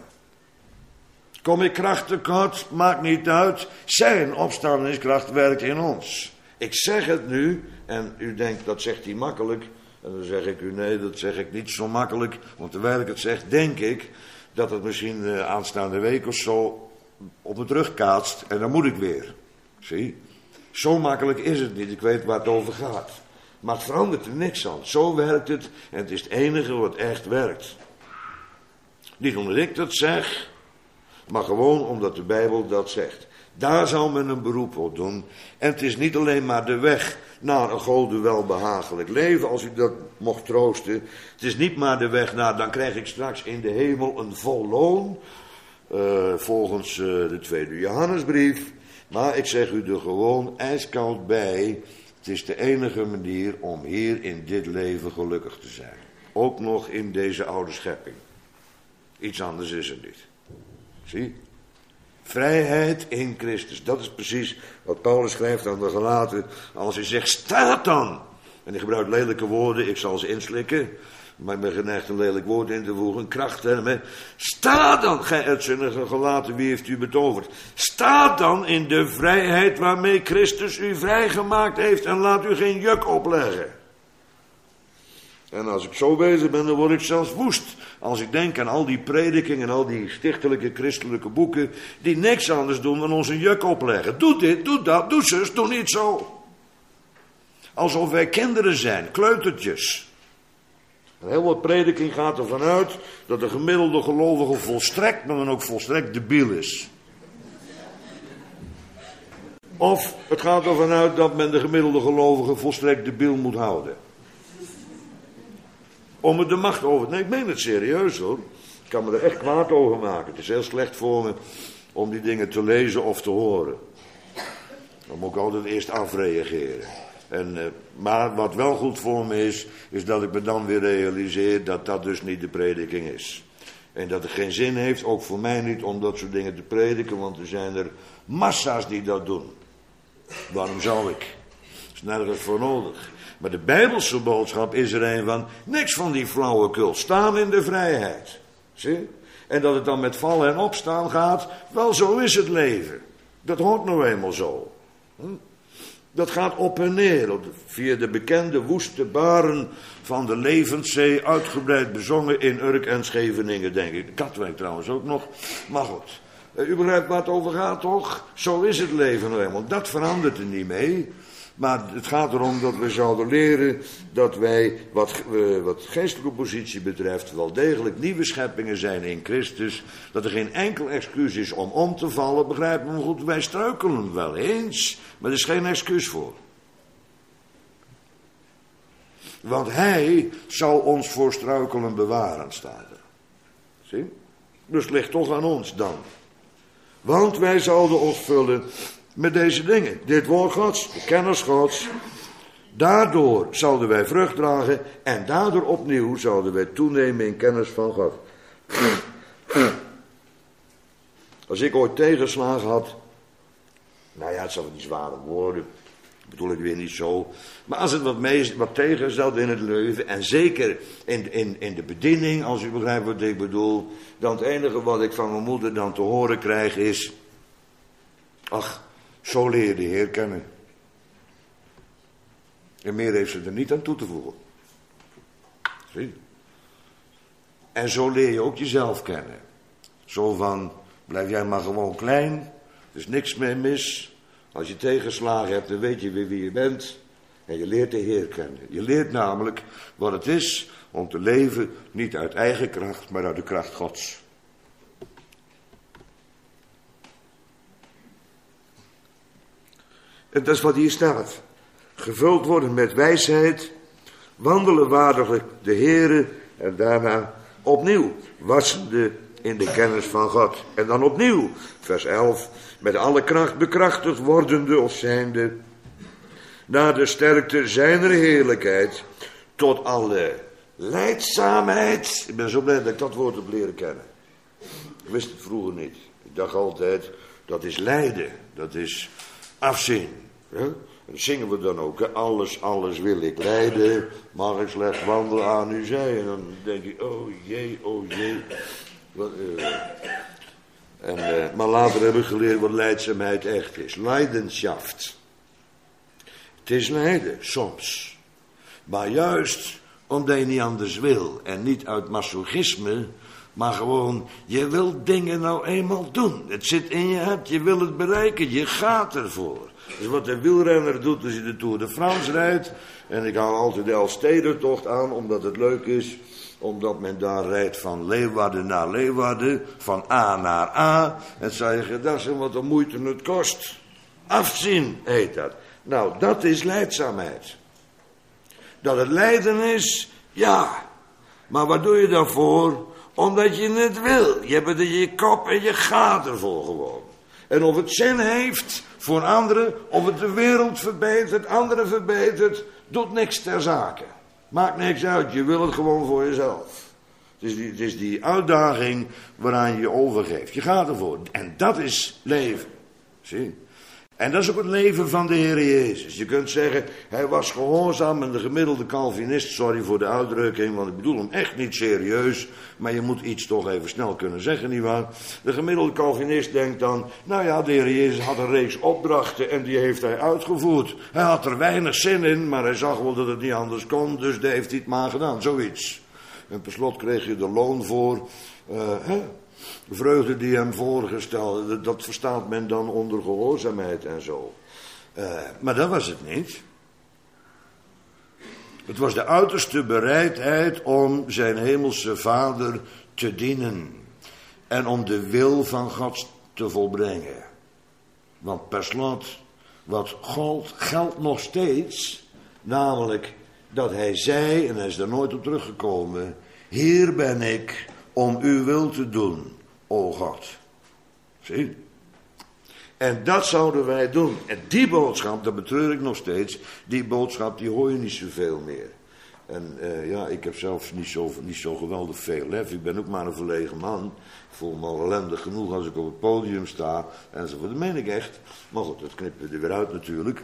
Kom ik kracht tekort, maakt niet uit. Zijn opstandingskracht werkt in ons. Ik zeg het nu, en u denkt dat zegt hij makkelijk. En dan zeg ik u nee, dat zeg ik niet zo makkelijk. Want terwijl ik het zeg, denk ik dat het misschien aanstaande week of zo op me terugkaatst. En dan moet ik weer. Zie? Zo makkelijk is het niet, ik weet waar het over gaat. Maar het verandert er niks aan. Zo werkt het en het is het enige wat echt werkt. Niet omdat ik dat zeg, maar gewoon omdat de Bijbel dat zegt. Daar zal men een beroep op doen. En het is niet alleen maar de weg naar een Gode welbehagelijk leven, als u dat mocht troosten. Het is niet maar de weg naar, dan krijg ik straks in de hemel een vol loon, volgens de tweede Johannesbrief. Maar ik zeg u er gewoon ijskoud bij, het is de enige manier om hier in dit leven gelukkig te zijn. Ook nog in deze oude schepping. Iets anders is er niet. Zie? Vrijheid in Christus. Dat is precies wat Paulus schrijft aan de Galaten. Als hij zegt, staat dan. En hij gebruikt lelijke woorden, ik zal ze inslikken. Maar ik ben geneigd een lelijk woord in te voegen. Kracht hebben. Sta dan, gij uitzinnige Galaten, wie heeft u betoverd? Sta dan in de vrijheid waarmee Christus u vrijgemaakt heeft. En laat u geen juk opleggen. En als ik zo bezig ben, dan word ik zelfs woest. Als ik denk aan al die predikingen en al die stichtelijke christelijke boeken, die niks anders doen dan ons een juk opleggen. Doe dit, doe dat, doe zus, doe niet zo. Alsof wij kinderen zijn, kleutertjes. En heel wat prediking gaat ervan uit dat de gemiddelde gelovige volstrekt, maar dan ook volstrekt debiel is. Of het gaat ervan uit dat men de gemiddelde gelovige volstrekt debiel moet houden. Om er de macht over. Nee, ik meen het serieus hoor. Ik kan me er echt kwaad over maken. Het is heel slecht voor me om die dingen te lezen of te horen. Dan moet ik altijd eerst afreageren. Maar wat wel goed voor me is dat ik me dan weer realiseer dat dat dus niet de prediking is. En dat het geen zin heeft, ook voor mij niet, om dat soort dingen te prediken, want er zijn er massa's die dat doen. Waarom zou ik? Er is nergens voor nodig. Maar de Bijbelse boodschap is er een van, niks van die flauwekul, staan in de vrijheid. Zie? En dat het dan met vallen en opstaan gaat, wel zo is het leven. Dat hoort nou eenmaal zo. Dat gaat op en neer, via de bekende woeste baren van de Levenszee, uitgebreid bezongen in Urk en Scheveningen, denk ik. Katwijk trouwens ook nog, maar goed. U begrijpt waar het over gaat, toch? Zo is het leven nou eenmaal, dat verandert er niet mee. Maar het gaat erom dat we zouden leren dat wij, wat geestelijke positie betreft, wel degelijk nieuwe scheppingen zijn in Christus. Dat er geen enkel excuus is om te vallen. Begrijp me goed, wij struikelen wel eens, maar er is geen excuus voor. Want hij zal ons voor struikelen bewaren, staat er. Zie? Dus het ligt toch aan ons dan. Want wij zouden ons vullen met deze dingen. Dit woord Gods, de kennis Gods. Daardoor zouden wij vrucht dragen. En daardoor opnieuw zouden wij toenemen in kennis van God. Als ik ooit tegenslagen had. Nou ja, het zal niet zware woorden. Dat bedoel ik weer niet zo. Maar als het wat tegen zat in het leven. En zeker in de bediening, als u begrijpt wat ik bedoel. Dan het enige wat ik van mijn moeder dan te horen krijg is. Ach, zo leer je de Heer kennen. En meer heeft ze er niet aan toe te voegen. Zie. En zo leer je ook jezelf kennen. Zo van, blijf jij maar gewoon klein. Er is niks mee mis. Als je tegenslagen hebt, dan weet je weer wie je bent. En je leert de Heer kennen. Je leert namelijk wat het is om te leven, niet uit eigen kracht, maar uit de kracht Gods. En dat is wat hier staat. Gevuld worden met wijsheid, wandelen waardiglijk de Heere en daarna opnieuw wassende in de kennis van God. En dan opnieuw, vers 11, met alle kracht bekrachtigd wordende of zijnde, naar de sterkte zijner heerlijkheid, tot alle lijdzaamheid. Ik ben zo blij dat ik dat woord heb leren kennen. Ik wist het vroeger niet. Ik dacht altijd, dat is lijden, dat is afzien. Hè? En dat zingen we dan ook. Hè? Alles wil ik lijden, mag ik slechts wandelen aan u zij. En dan denk ik, oh jee. Maar later heb ik geleerd wat lijdzaamheid echt is. Leidenschaft. Het is lijden, soms. Maar juist omdat je niet anders wil. En niet uit masochisme. Maar gewoon, je wil dingen nou eenmaal doen. Het zit in je hart, je wil het bereiken, je gaat ervoor. Dus wat de wielrenner doet als hij de Tour de France rijdt. En ik haal altijd de Elfstedentocht aan, omdat het leuk is. Omdat men daar rijdt van Leeuwarden naar Leeuwarden. Van A naar A. En zeggen, dat is wat de moeite het kost. Afzien heet dat. Nou, dat is lijdzaamheid. Dat het lijden is, ja. Maar wat doe je daarvoor? Omdat je het wil. Je hebt het in je kop en je gaat ervoor gewoon. En of het zin heeft voor anderen, of het de wereld verbetert, anderen verbetert, doet niks ter zake. Maakt niks uit, je wil het gewoon voor jezelf. Het is die uitdaging waaraan je je overgeeft. Je gaat ervoor. En dat is leven. Zie? En dat is ook het leven van de Heer Jezus. Je kunt zeggen, hij was gehoorzaam en de gemiddelde Calvinist, sorry voor de uitdrukking, want ik bedoel hem echt niet serieus, maar je moet iets toch even snel kunnen zeggen, nietwaar? De gemiddelde Calvinist denkt dan, nou ja, de Heer Jezus had een reeks opdrachten en die heeft hij uitgevoerd. Hij had er weinig zin in, maar hij zag wel dat het niet anders kon, dus daar heeft hij het maar gedaan, zoiets. En per slot kreeg je er loon voor, de vreugde die hem voorgesteld, dat verstaat men dan onder gehoorzaamheid en zo. Maar dat was het niet. Het was de uiterste bereidheid om zijn hemelse Vader te dienen. En om de wil van God te volbrengen. Want per slot, wat geldt nog steeds, namelijk dat hij zei, en hij is er nooit op teruggekomen, hier ben ik om uw wil te doen, o God. Zie? En dat zouden wij doen. En die boodschap, dat betreur ik nog steeds, die boodschap die hoor je niet zoveel meer. En ik heb zelfs niet zo geweldig veel lef. Ik ben ook maar een verlegen man. Ik voel me al ellendig genoeg als ik op het podium sta. Enzovoort. Dat meen ik echt. Maar goed, dat knippen we er weer uit natuurlijk.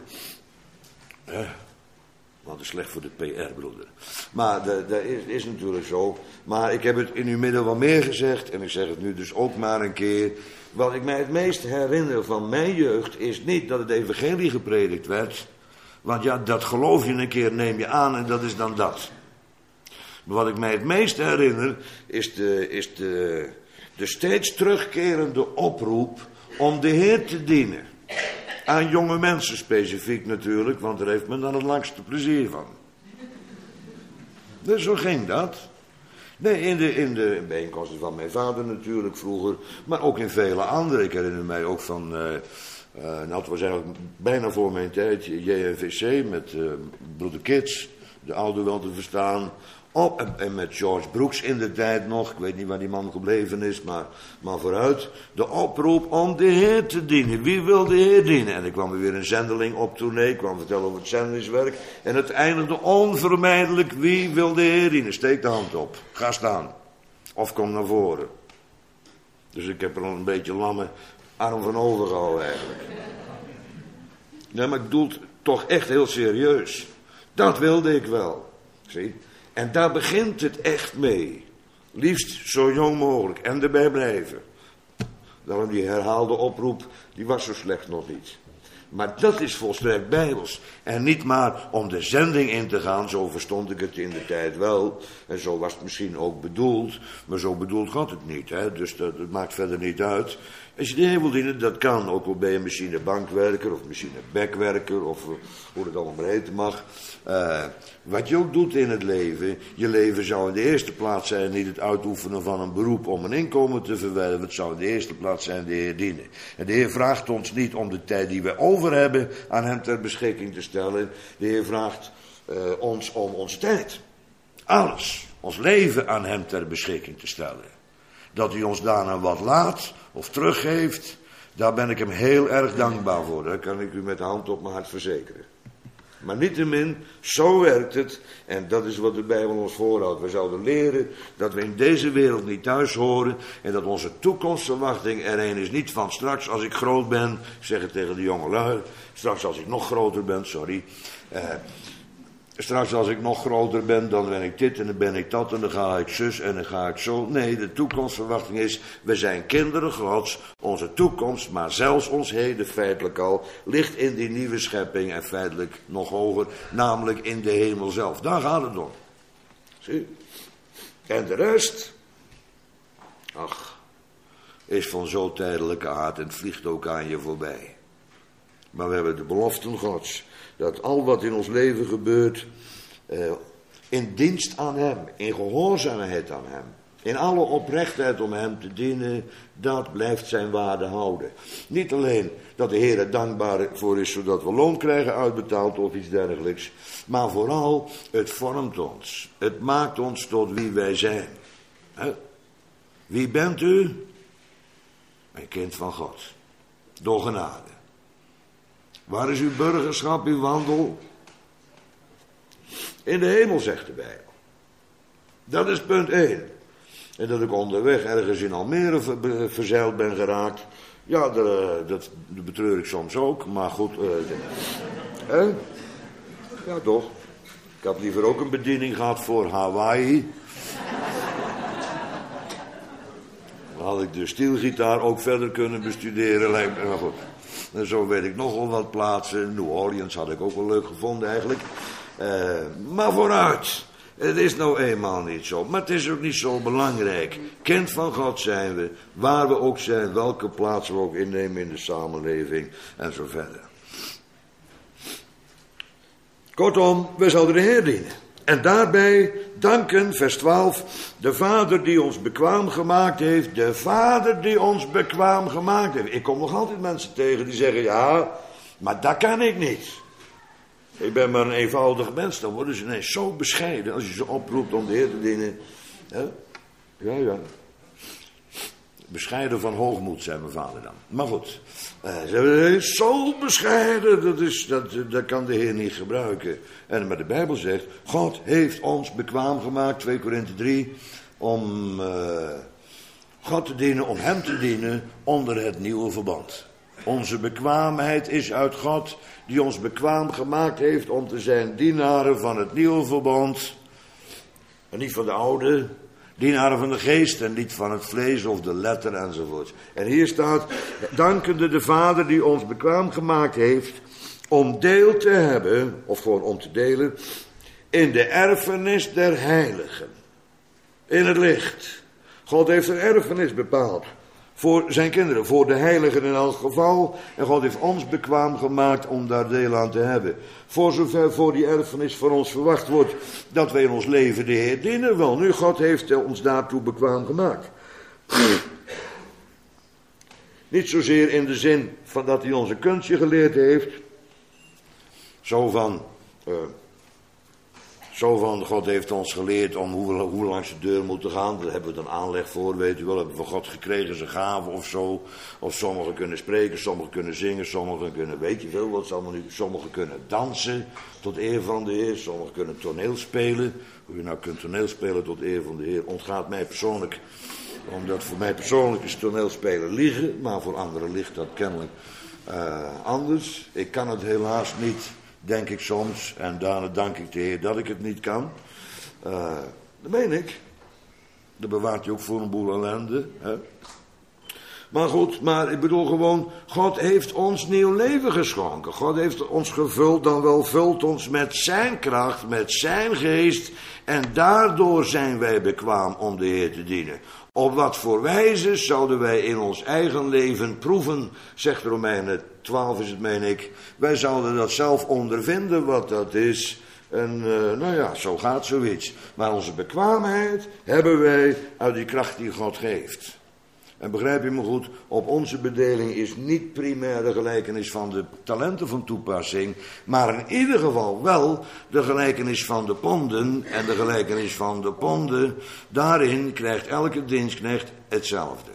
Want het is slecht voor de PR, broeder. Maar dat is natuurlijk zo. Maar ik heb het in uw midden wel meer gezegd. En ik zeg het nu dus ook maar een keer. Wat ik mij het meest herinner van mijn jeugd is niet dat het evangelie gepredikt werd. Want ja, dat geloof je een keer, neem je aan en dat is dan dat. Maar wat ik mij het meest herinner is de steeds terugkerende oproep om de Heer te dienen. Aan jonge mensen specifiek natuurlijk, want daar heeft men dan het langste plezier van. Dus zo ging dat. Nee, in de bijeenkomsten van mijn vader natuurlijk vroeger, maar ook in vele andere. Ik herinner mij ook van, het was eigenlijk bijna voor mijn tijd, JNVC met broeder Kids, de oude wel te verstaan. En met George Brooks in de tijd nog, ik weet niet waar die man gebleven is, maar vooruit. De oproep om de Heer te dienen. Wie wil de Heer dienen? En ik kwam weer een zendeling op tournee, ik kwam vertellen over het zendingswerk. En het eindigde onvermijdelijk, wie wil de Heer dienen? Steek de hand op, ga staan. Of kom naar voren. Dus ik heb er al een beetje lamme arm van overgehouden eigenlijk. Nee, maar ik bedoel het toch echt heel serieus. Dat wilde ik wel. Zie? En daar begint het echt mee. Liefst zo jong mogelijk. En erbij blijven. Daarom die herhaalde oproep, die was zo slecht nog niet. Maar dat is volstrekt bijbels. En niet maar om de zending in te gaan, zo verstond ik het in de tijd wel. En zo was het misschien ook bedoeld, maar zo bedoelt God het niet. Hè? Dus dat maakt verder niet uit. Als je de Heer wil dienen, dat kan. Ook al ben je misschien een bankwerker of misschien een bekwerker of hoe het allemaal maar heten mag. Wat je ook doet in het leven, je leven zou in de eerste plaats zijn niet het uitoefenen van een beroep om een inkomen te verwerven. Het zou in de eerste plaats zijn de Heer dienen. En de Heer vraagt ons niet om de tijd die we over hebben aan hem ter beschikking te stellen. De Heer vraagt ons om onze tijd. Alles. Ons leven aan hem ter beschikking te stellen. Dat hij ons daarna wat laat of teruggeeft, daar ben ik hem heel erg dankbaar voor. Dat kan ik u met de hand op mijn hart verzekeren. Maar niettemin, zo werkt het. En dat is wat de Bijbel ons voorhoudt. We zouden leren dat we in deze wereld niet thuis horen. En dat onze toekomstverwachting er een is niet van straks als ik groot ben. Ik zeg het tegen de jongelui. Straks als ik nog groter ben, straks als ik nog groter ben, dan ben ik dit en dan ben ik dat en dan ga ik zus en dan ga ik zo. Nee, de toekomstverwachting is, we zijn kinderen Gods. Onze toekomst, maar zelfs ons heden feitelijk al, ligt in die nieuwe schepping en feitelijk nog hoger, namelijk in de hemel zelf. Daar gaat het om. Zie? En de rest, is van zo tijdelijke aard en het vliegt ook aan je voorbij. Maar we hebben de beloften Gods. Dat al wat in ons leven gebeurt, in dienst aan hem, in gehoorzaamheid aan hem, in alle oprechtheid om hem te dienen, dat blijft zijn waarde houden. Niet alleen dat de Heer er dankbaar voor is, zodat we loon krijgen uitbetaald of iets dergelijks, maar vooral, het vormt ons. Het maakt ons tot wie wij zijn. Wie bent u? Een kind van God. Door genade. Waar is uw burgerschap, uw wandel? In de hemel, zegt de Bijbel. Dat is punt 1. En dat ik onderweg ergens in Almere verzeild ben geraakt. Ja, dat betreur ik soms ook. Maar goed. Ja, toch. Ik had liever ook een bediening gehad voor Hawaii. Dan had ik de stielgitaar ook verder kunnen bestuderen. Lijkt me, maar goed. En zo weet ik nogal wat plaatsen. New Orleans had ik ook wel leuk gevonden eigenlijk. Maar vooruit. Het is nou eenmaal niet zo. Maar het is ook niet zo belangrijk. Kind van God zijn we. Waar we ook zijn. Welke plaats we ook innemen in de samenleving. En zo verder. Kortom, we zouden de Heer dienen. En daarbij danken, vers 12, de Vader die ons bekwaam gemaakt heeft. De Vader die ons bekwaam gemaakt heeft. Ik kom nog altijd mensen tegen die zeggen, ja, maar dat kan ik niet. Ik ben maar een eenvoudig mens. Dan worden ze ineens zo bescheiden als je ze oproept om de Heer te dienen. Ja. Bescheiden van hoogmoed, zei mijn vader dan. Maar goed, ze is zo bescheiden, dat kan de Heer niet gebruiken. En maar de Bijbel zegt, God heeft ons bekwaam gemaakt, 2 Korinthe 3, om God te dienen, om hem te dienen onder het nieuwe verband. Onze bekwaamheid is uit God, die ons bekwaam gemaakt heeft om te zijn dienaren van het nieuwe verband. En niet van de oude. Dienaren van de geest en niet van het vlees of de letter enzovoort. En hier staat, dankende de Vader die ons bekwaam gemaakt heeft om deel te hebben, of gewoon om te delen, in de erfenis der heiligen. In het licht. God heeft een erfenis bepaald voor zijn kinderen, voor de heiligen in elk geval. En God heeft ons bekwaam gemaakt om daar deel aan te hebben. Voor zover voor die erfenis van ons verwacht wordt dat wij in ons leven de Heer dienen. Wel, nu God heeft ons daartoe bekwaam gemaakt. Niet zozeer in de zin van dat hij ons een kunstje geleerd heeft. Zo van God heeft ons geleerd om hoe we langs de deur moeten gaan. Daar hebben we dan aanleg voor, weet u wel. Hebben we van God gekregen zijn gaven of zo. Of sommigen kunnen spreken, sommigen kunnen zingen, sommigen kunnen, weet je veel wat ze allemaal nu. Sommigen kunnen dansen tot eer van de Heer. Sommigen kunnen toneel spelen. Hoe je nou kunt toneel spelen tot eer van de Heer ontgaat mij persoonlijk. Omdat voor mij persoonlijk is toneelspelen liegen. Maar voor anderen ligt dat kennelijk anders. Ik kan het helaas niet. Denk ik soms, en daarna dank ik de Heer dat ik het niet kan. Dat meen ik. Dat bewaart je ook voor een boel ellende. Hè? Maar goed, maar ik bedoel gewoon, God heeft ons nieuw leven geschonken. God heeft ons gevuld, dan wel vult ons met zijn kracht, met zijn geest. En daardoor zijn wij bekwaam om de Heer te dienen. Op wat voor wijze zouden wij in ons eigen leven proeven, zegt Romeinen 12 is het, meen ik. Wij zouden dat zelf ondervinden wat dat is. En nou ja, zo gaat zoiets. Maar onze bekwaamheid hebben wij uit die kracht die God geeft. En begrijp je me goed, op onze bedeling is niet primair de gelijkenis van de talenten van toepassing, maar in ieder geval wel de gelijkenis van de ponden. En de gelijkenis van de ponden, daarin krijgt elke dienstknecht hetzelfde.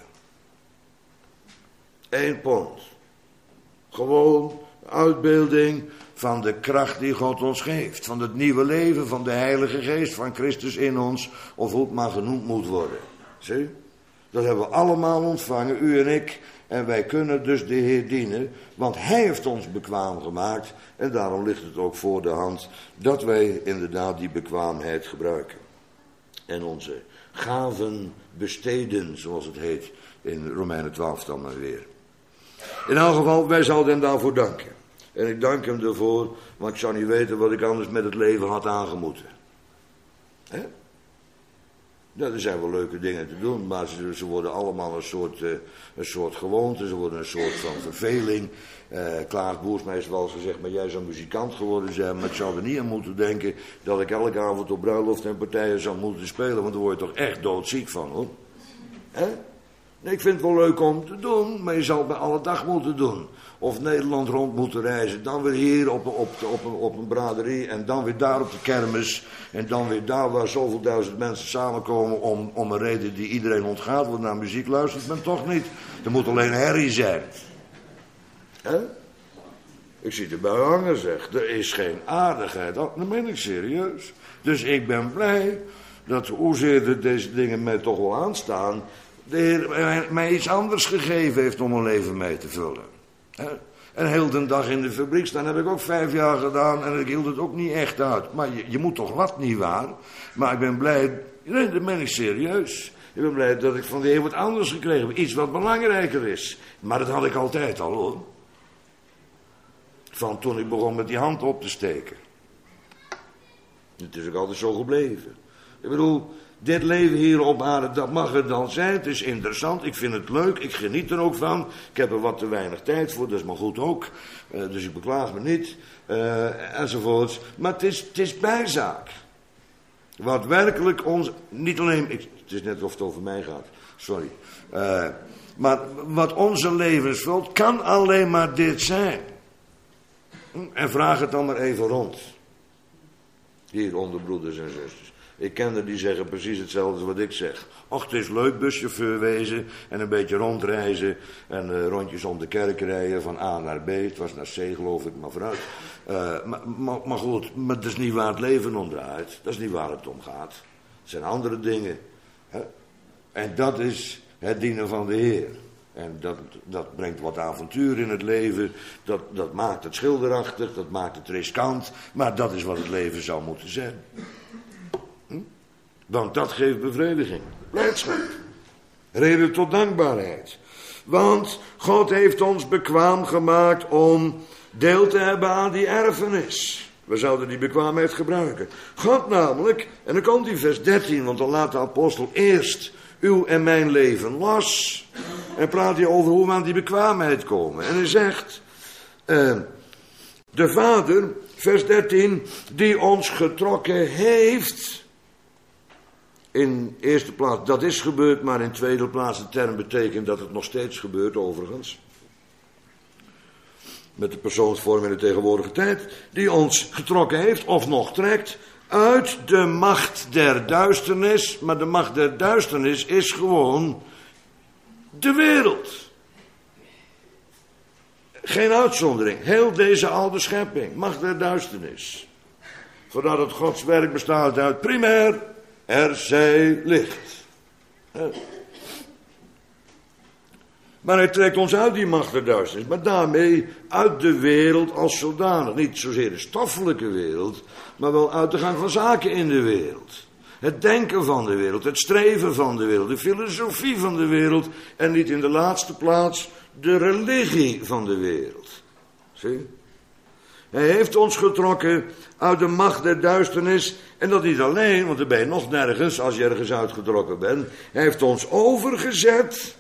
1 pond. Gewoon uitbeelding van de kracht die God ons geeft. Van het nieuwe leven, van de Heilige Geest, van Christus in ons, of hoe het maar genoemd moet worden. Zie? Dat hebben we allemaal ontvangen, u en ik. En wij kunnen dus de Heer dienen, want Hij heeft ons bekwaam gemaakt. En daarom ligt het ook voor de hand dat wij inderdaad die bekwaamheid gebruiken. En onze gaven besteden, zoals het heet in Romeinen 12 dan maar weer. In elk geval, wij zouden hem daarvoor danken. En ik dank hem ervoor, want ik zou niet weten wat ik anders met het leven had aangemoeten. Hè? Ja, er zijn wel leuke dingen te doen, maar ze worden allemaal een soort gewoonte, ze worden een soort van verveling. Klaas Boersma heeft wel eens gezegd, maar jij zou muzikant geworden zijn, maar ik zou er niet aan moeten denken dat ik elke avond op bruiloft en partijen zou moeten spelen, want daar word je toch echt doodziek van, hoor. Hè? Nee, ik vind het wel leuk om te doen, maar je zal het bij alle dag moeten doen. Of Nederland rond moeten reizen, dan weer hier op een braderie en dan weer daar op de kermis. En dan weer daar waar zoveel duizend mensen samenkomen om een reden die iedereen ontgaat. Want naar muziek luistert men toch niet. Er moet alleen herrie zijn. Hè? Ik zie erbij hangen, zeg. Er is geen aardigheid. Dat meen ik serieus. Dus ik ben blij dat hoezeer deze dingen mij toch wel aanstaan, de Heer mij iets anders gegeven heeft om een leven mee te vullen. En heel de dag in de fabriek staan heb ik ook 5 jaar gedaan en ik hield het ook niet echt uit. Maar je moet toch wat, niet waar? Maar ik ben blij, nee, dat ben ik serieus. Ik ben blij dat ik van de Heer wat anders gekregen heb. Iets wat belangrijker is. Maar dat had ik altijd al, hoor. Van toen ik begon met die hand op te steken. Het is ook altijd zo gebleven. Ik bedoel, dit leven hier op aarde, dat mag het dan zijn. Het is interessant, ik vind het leuk, ik geniet er ook van. Ik heb er wat te weinig tijd voor, dat is maar goed ook. Dus ik beklaag me niet, enzovoorts. Maar het is bijzaak. Wat werkelijk ons, niet alleen, het is net of het over mij gaat, sorry. Maar wat onze levens vult, kan alleen maar dit zijn. En vraag het dan maar even rond. Hier onder broeders en zusters. Ik ken er die zeggen precies hetzelfde als wat ik zeg. Och, het is leuk buschauffeur wezen en een beetje rondreizen en rondjes om de kerk rijden van A naar B. Het was naar C, geloof ik, maar vooruit. Maar goed, maar dat is niet waar het leven om draait. Dat is niet waar het om gaat. Het zijn andere dingen. Hè? En dat is het dienen van de Heer. En dat brengt wat avontuur in het leven. Dat maakt het schilderachtig, dat maakt het riskant. Maar dat is wat het leven zou moeten zijn. Want dat geeft bevrediging, blijdschap, reden tot dankbaarheid. Want God heeft ons bekwaam gemaakt om deel te hebben aan die erfenis. We zouden die bekwaamheid gebruiken. God namelijk, en dan komt die vers 13, want dan laat de apostel eerst uw en mijn leven los. En praat hij over hoe we aan die bekwaamheid komen. En hij zegt, de Vader, vers 13, die ons getrokken heeft. In eerste plaats, dat is gebeurd, maar in tweede plaats de term betekent dat het nog steeds gebeurt, overigens. Met de persoonsvorm in de tegenwoordige tijd, die ons getrokken heeft, of nog trekt, uit de macht der duisternis. Maar de macht der duisternis is gewoon de wereld. Geen uitzondering, heel deze oude schepping, macht der duisternis. Voordat het Gods werk bestaat uit primair, er zij licht. Maar hij trekt ons uit die macht der duisternis. Maar daarmee uit de wereld als zodanig. Niet zozeer de stoffelijke wereld, maar wel uit de gang van zaken in de wereld. Het denken van de wereld, het streven van de wereld, de filosofie van de wereld en niet in de laatste plaats de religie van de wereld. Zie? Hij heeft ons getrokken uit de macht der duisternis. En dat niet alleen, want dan ben je nog nergens als je ergens uitgetrokken bent. Hij heeft ons overgezet,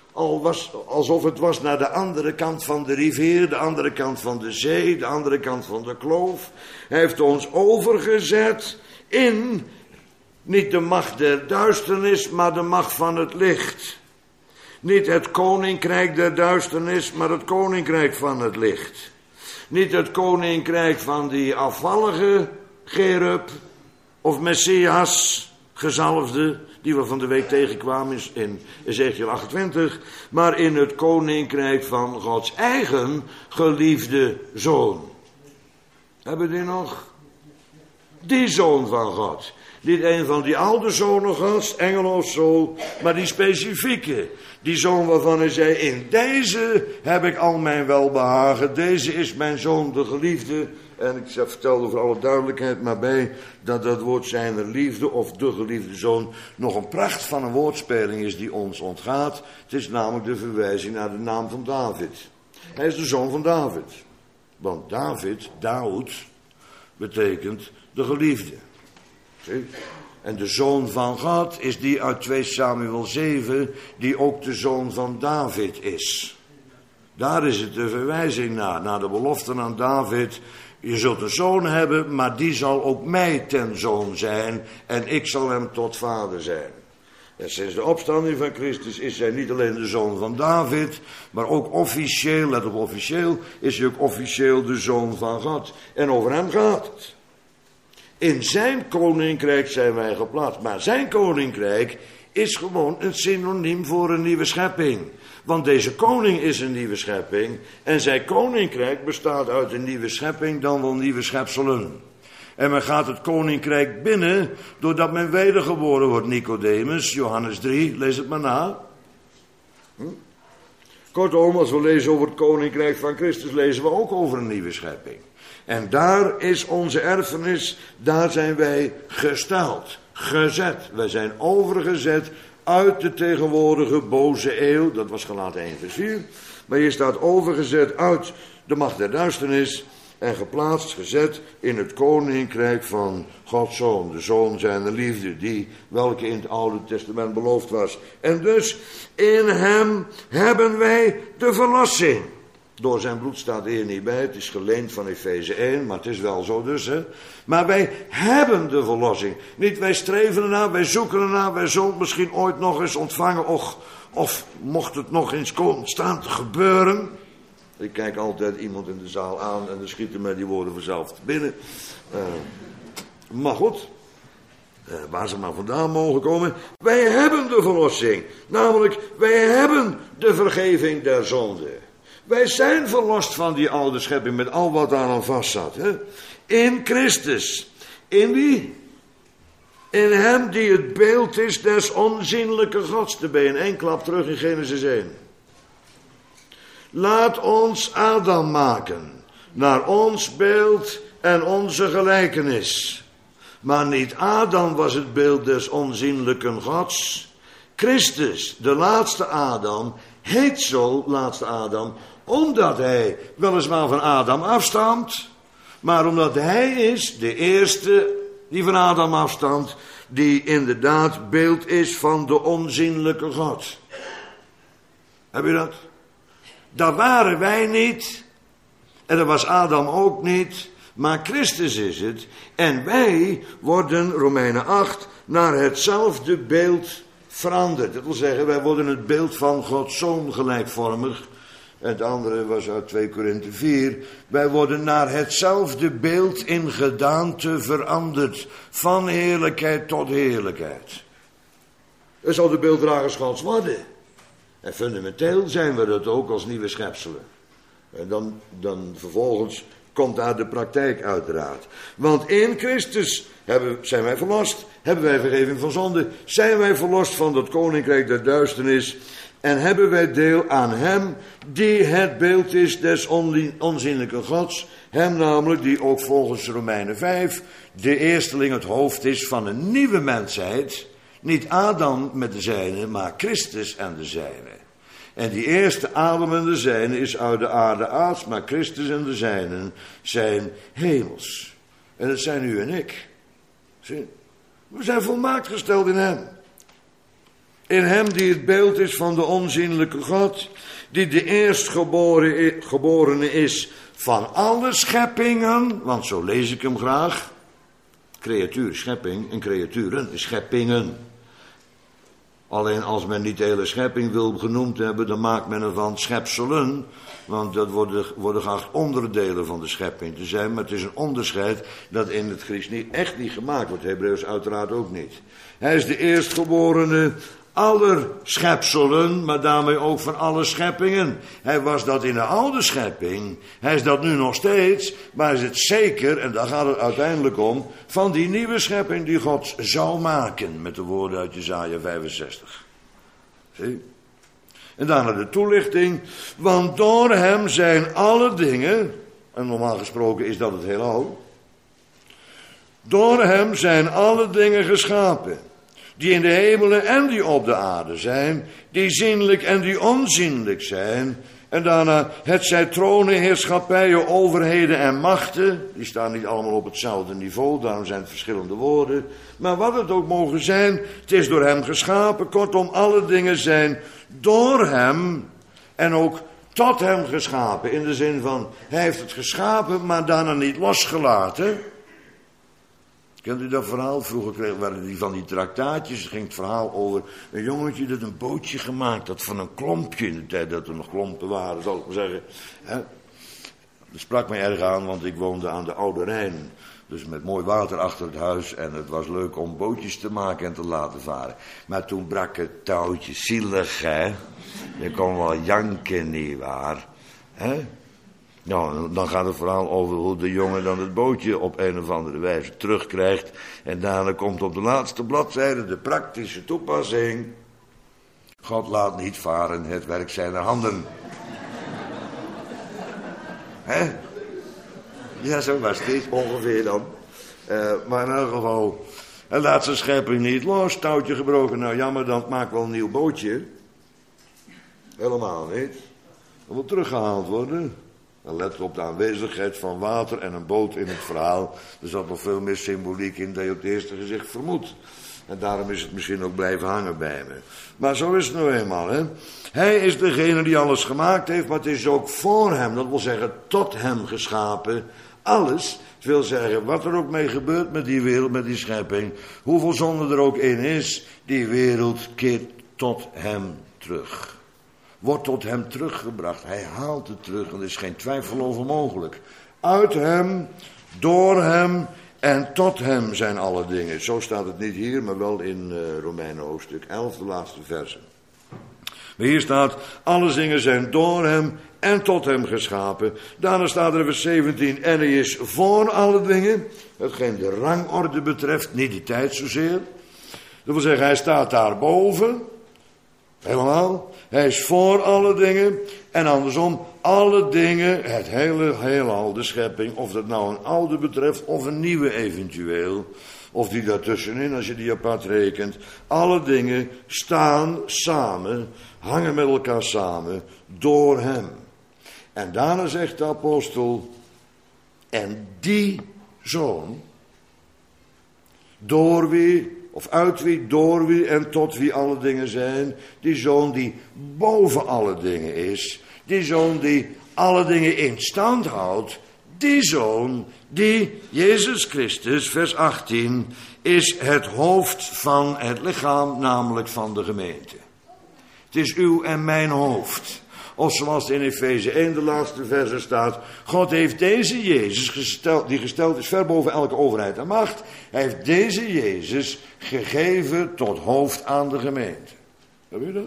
alsof het was naar de andere kant van de rivier, de andere kant van de zee, de andere kant van de kloof. Hij heeft ons overgezet in niet de macht der duisternis, maar de macht van het licht. Niet het koninkrijk der duisternis, maar het koninkrijk van het licht. Niet het koninkrijk van die afvallige Cherub of Messias, gezalfde, die we van de week tegenkwamen in Ezekiel 28, maar in het koninkrijk van Gods eigen geliefde zoon. Hebben we die nog? Die zoon van God. Niet een van die oude zonen Gods, engel of zo, maar die specifieke. Die zoon waarvan hij zei, in deze heb ik al mijn welbehagen. Deze is mijn zoon, de geliefde. En ik vertelde voor alle duidelijkheid maar bij dat dat woord zijn liefde of de geliefde zoon nog een pracht van een woordspeling is die ons ontgaat. Het is namelijk de verwijzing naar de naam van David. Hij is de zoon van David. Want Daoud, betekent de geliefde. Zie? En de zoon van God is die uit 2 Samuel 7, die ook de zoon van David is. Daar is het de verwijzing naar de belofte aan David. Je zult een zoon hebben, maar die zal ook mij ten zoon zijn en ik zal hem tot vader zijn. En sinds de opstanding van Christus is hij niet alleen de zoon van David, maar ook officieel, let op officieel, is hij ook officieel de zoon van God. En over hem gaat het. In zijn koninkrijk zijn wij geplaatst. Maar zijn koninkrijk is gewoon een synoniem voor een nieuwe schepping. Want deze koning is een nieuwe schepping. En zijn koninkrijk bestaat uit een nieuwe schepping, dan wel nieuwe schepselen. En men gaat het koninkrijk binnen doordat men wedergeboren wordt. Nicodemus, Johannes 3, lees het maar na. Kortom, als we lezen over het koninkrijk van Christus, lezen we ook over een nieuwe schepping. En daar is onze erfenis, daar zijn wij gesteld, gezet. Wij zijn overgezet uit de tegenwoordige boze eeuw, dat was Galaten 1 vers 4. Maar hier staat overgezet uit de macht der duisternis en geplaatst, gezet in het koninkrijk van Gods Zoon. De Zoon zijner liefde, die welke in het Oude Testament beloofd was. En dus in hem hebben wij de verlossing. Door zijn bloed staat hier niet bij, het is geleend van Efeze 1, maar het is wel zo dus. Hè? Maar wij hebben de verlossing. Niet wij streven ernaar, wij zoeken ernaar, wij zullen het misschien ooit nog eens ontvangen. Of mocht het nog eens staan te gebeuren. Ik kijk altijd iemand in de zaal aan en dan schieten mij die woorden vanzelf te binnen. Maar goed, waar ze maar vandaan mogen komen. Wij hebben de verlossing. Namelijk, wij hebben de vergeving der zonde. Wij zijn verlost van die oude schepping met al wat daar aan vast zat. Hè? In Christus. In wie? In hem die het beeld is des onzienlijke Gods. Dan ben je in 1 klap terug in Genesis 1. Laat ons Adam maken. Naar ons beeld en onze gelijkenis. Maar niet Adam was het beeld des onzienlijke Gods. Christus, de laatste Adam, heet zo laatste Adam, omdat hij weliswaar van Adam afstamt, maar omdat hij is de eerste die van Adam afstamt, die inderdaad beeld is van de onzienlijke God. Heb je dat? Dat waren wij niet, en dat was Adam ook niet, maar Christus is het. En wij worden, Romeinen 8, naar hetzelfde beeld veranderd. Dat wil zeggen, wij worden het beeld van Gods Zoon gelijkvormig. En het andere was uit 2 Korinthe 4. Wij worden naar hetzelfde beeld in gedaante veranderd. Van heerlijkheid tot heerlijkheid. We zouden de beelddragers Gods worden. En fundamenteel zijn we dat ook als nieuwe schepselen. En dan vervolgens komt daar de praktijk uiteraard. Want in Christus zijn wij verlost. Hebben wij vergeving van zonde. Zijn wij verlost van dat koninkrijk der duisternis. en hebben wij deel aan hem die het beeld is des onzienlijke Gods, hem namelijk die ook volgens Romeinen 5 de eersteling het hoofd is van een nieuwe mensheid, niet Adam met de zijne, maar Christus en de zijne. En die eerste Adam en de zijne is uit de aarde aards, maar Christus en de zijnen zijn hemels. En dat zijn u en ik. Zie? We zijn volmaakt gesteld in hem. In hem die het beeld is van de onzienlijke God, die de eerstgeborene is van alle scheppingen, want zo lees ik hem graag. Creatuur, schepping en creaturen, scheppingen. Alleen als men niet de hele schepping wil genoemd hebben, dan maakt men ervan schepselen. Want dat worden graag onderdelen van de schepping te zijn. Maar het is een onderscheid dat in het Grieks echt niet gemaakt wordt. Hebreeuws uiteraard ook niet. Hij is de eerstgeborene aller schepselen, maar daarmee ook van alle scheppingen. Hij was dat in de oude schepping. Hij is dat nu nog steeds. Maar hij is het zeker, en daar gaat het uiteindelijk om, van die nieuwe schepping die God zou maken. Met de woorden uit Jesaja 65. Zie? En daarna de toelichting. Want door hem zijn alle dingen, en normaal gesproken is dat het heelal. Door hem zijn alle dingen geschapen. Die in de hemelen en die op de aarde zijn. Die zienlijk en die onzienlijk zijn. En daarna het zij tronen, heerschappijen, overheden en machten. Die staan niet allemaal op hetzelfde niveau. Daarom zijn het verschillende woorden. Maar wat het ook mogen zijn. Het is door hem geschapen. Kortom, alle dingen zijn door hem. En ook tot hem geschapen. In de zin van, hij heeft het geschapen, maar daarna niet losgelaten. Kent u dat verhaal? Vroeger waren die van die traktaatjes. Er ging het verhaal over een jongetje dat een bootje gemaakt had van een klompje. In de tijd dat er nog klompen waren, zal ik maar zeggen. Dat sprak mij erg aan, want ik woonde aan de Oude Rijn. Dus met mooi water achter het huis. En het was leuk om bootjes te maken en te laten varen. Maar toen brak het touwtje, zielig, hè. Je kon wel janken, nietwaar. Hè? Nou, dan gaat het verhaal over hoe de jongen dan het bootje op een of andere wijze terugkrijgt. En daarna komt op de laatste bladzijde de praktische toepassing. God laat niet varen het werk zijner handen. Hè? Ja, zo was het ongeveer dan. Maar in elk geval, hij laat zijn schepping niet los, touwtje gebroken. Nou jammer, dan maakt wel een nieuw bootje. Helemaal niet. Dat moet teruggehaald worden. Dan let op de aanwezigheid van water en een boot in het verhaal. Er zat nog veel meer symboliek in dan je op het eerste gezicht vermoedt. En daarom is het misschien ook blijven hangen bij me. Maar zo is het nou eenmaal, hè. Hij is degene die alles gemaakt heeft, maar het is ook voor hem. Dat wil zeggen, tot hem geschapen. Alles. Het wil zeggen, wat er ook mee gebeurt met die wereld, met die schepping. Hoeveel zonde er ook in is, die wereld keert tot hem terug. Wordt tot hem teruggebracht. Hij haalt het terug en er is geen twijfel over mogelijk. Uit hem, door hem en tot hem zijn alle dingen. Zo staat het niet hier, maar wel in Romeinen hoofdstuk 11, de laatste versen. Maar hier staat, alle dingen zijn door hem en tot hem geschapen. Daarna staat er in vers 17, en hij is voor alle dingen. Hetgeen de rangorde betreft, niet de tijd zozeer. Dat wil zeggen, hij staat daarboven. Helemaal. Hij is voor alle dingen. En andersom, alle dingen, het hele heelal, de schepping. Of dat nou een oude betreft of een nieuwe eventueel. Of die daartussenin, als je die apart rekent. Alle dingen staan samen, hangen met elkaar samen, door hem. En daarna zegt de apostel, en die zoon, door wie, of uit wie, door wie en tot wie alle dingen zijn, die zoon die boven alle dingen is, die zoon die alle dingen in stand houdt, die zoon, die, Jezus Christus, vers 18, is het hoofd van het lichaam, namelijk van de gemeente. Het is uw en mijn hoofd. Of zoals het in Efeze 1 de laatste verse staat. God heeft deze Jezus gesteld, die gesteld is ver boven elke overheid en macht. Hij heeft deze Jezus gegeven tot hoofd aan de gemeente. Heb je dat?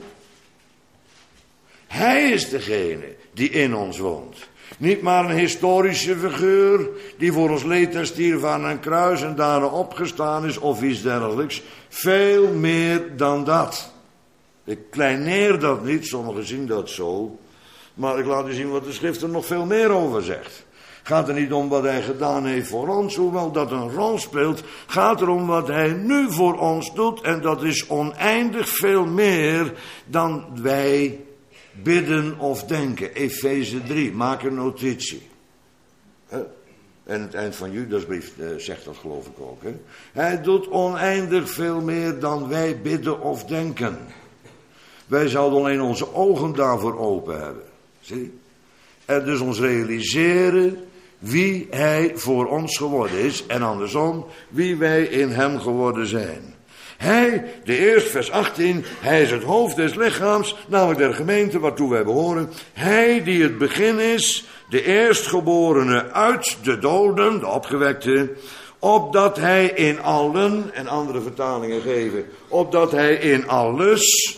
Hij is degene die in ons woont. Niet maar een historische figuur die voor ons leed en stierf aan een kruis en daarna opgestaan is of iets dergelijks. Veel meer dan dat. Ik kleineer dat niet, sommigen zien dat zo. Maar ik laat u zien wat de schrift er nog veel meer over zegt. Gaat er niet om wat hij gedaan heeft voor ons, hoewel dat een rol speelt. Gaat er om wat hij nu voor ons doet. En dat is oneindig veel meer dan wij bidden of denken. Efeze 3, maak een notitie. En het eind van Judasbrief zegt dat, geloof ik ook. Hij doet oneindig veel meer dan wij bidden of denken. Wij zouden alleen onze ogen daarvoor open hebben. Zie? En dus ons realiseren wie hij voor ons geworden is. En andersom, wie wij in hem geworden zijn. Hij, de eerste vers 18, hij is het hoofd des lichaams, namelijk der gemeente waartoe wij behoren. Hij die het begin is, de eerstgeborene uit de doden, de opgewekte, opdat hij in allen, en andere vertalingen geven, opdat hij in alles,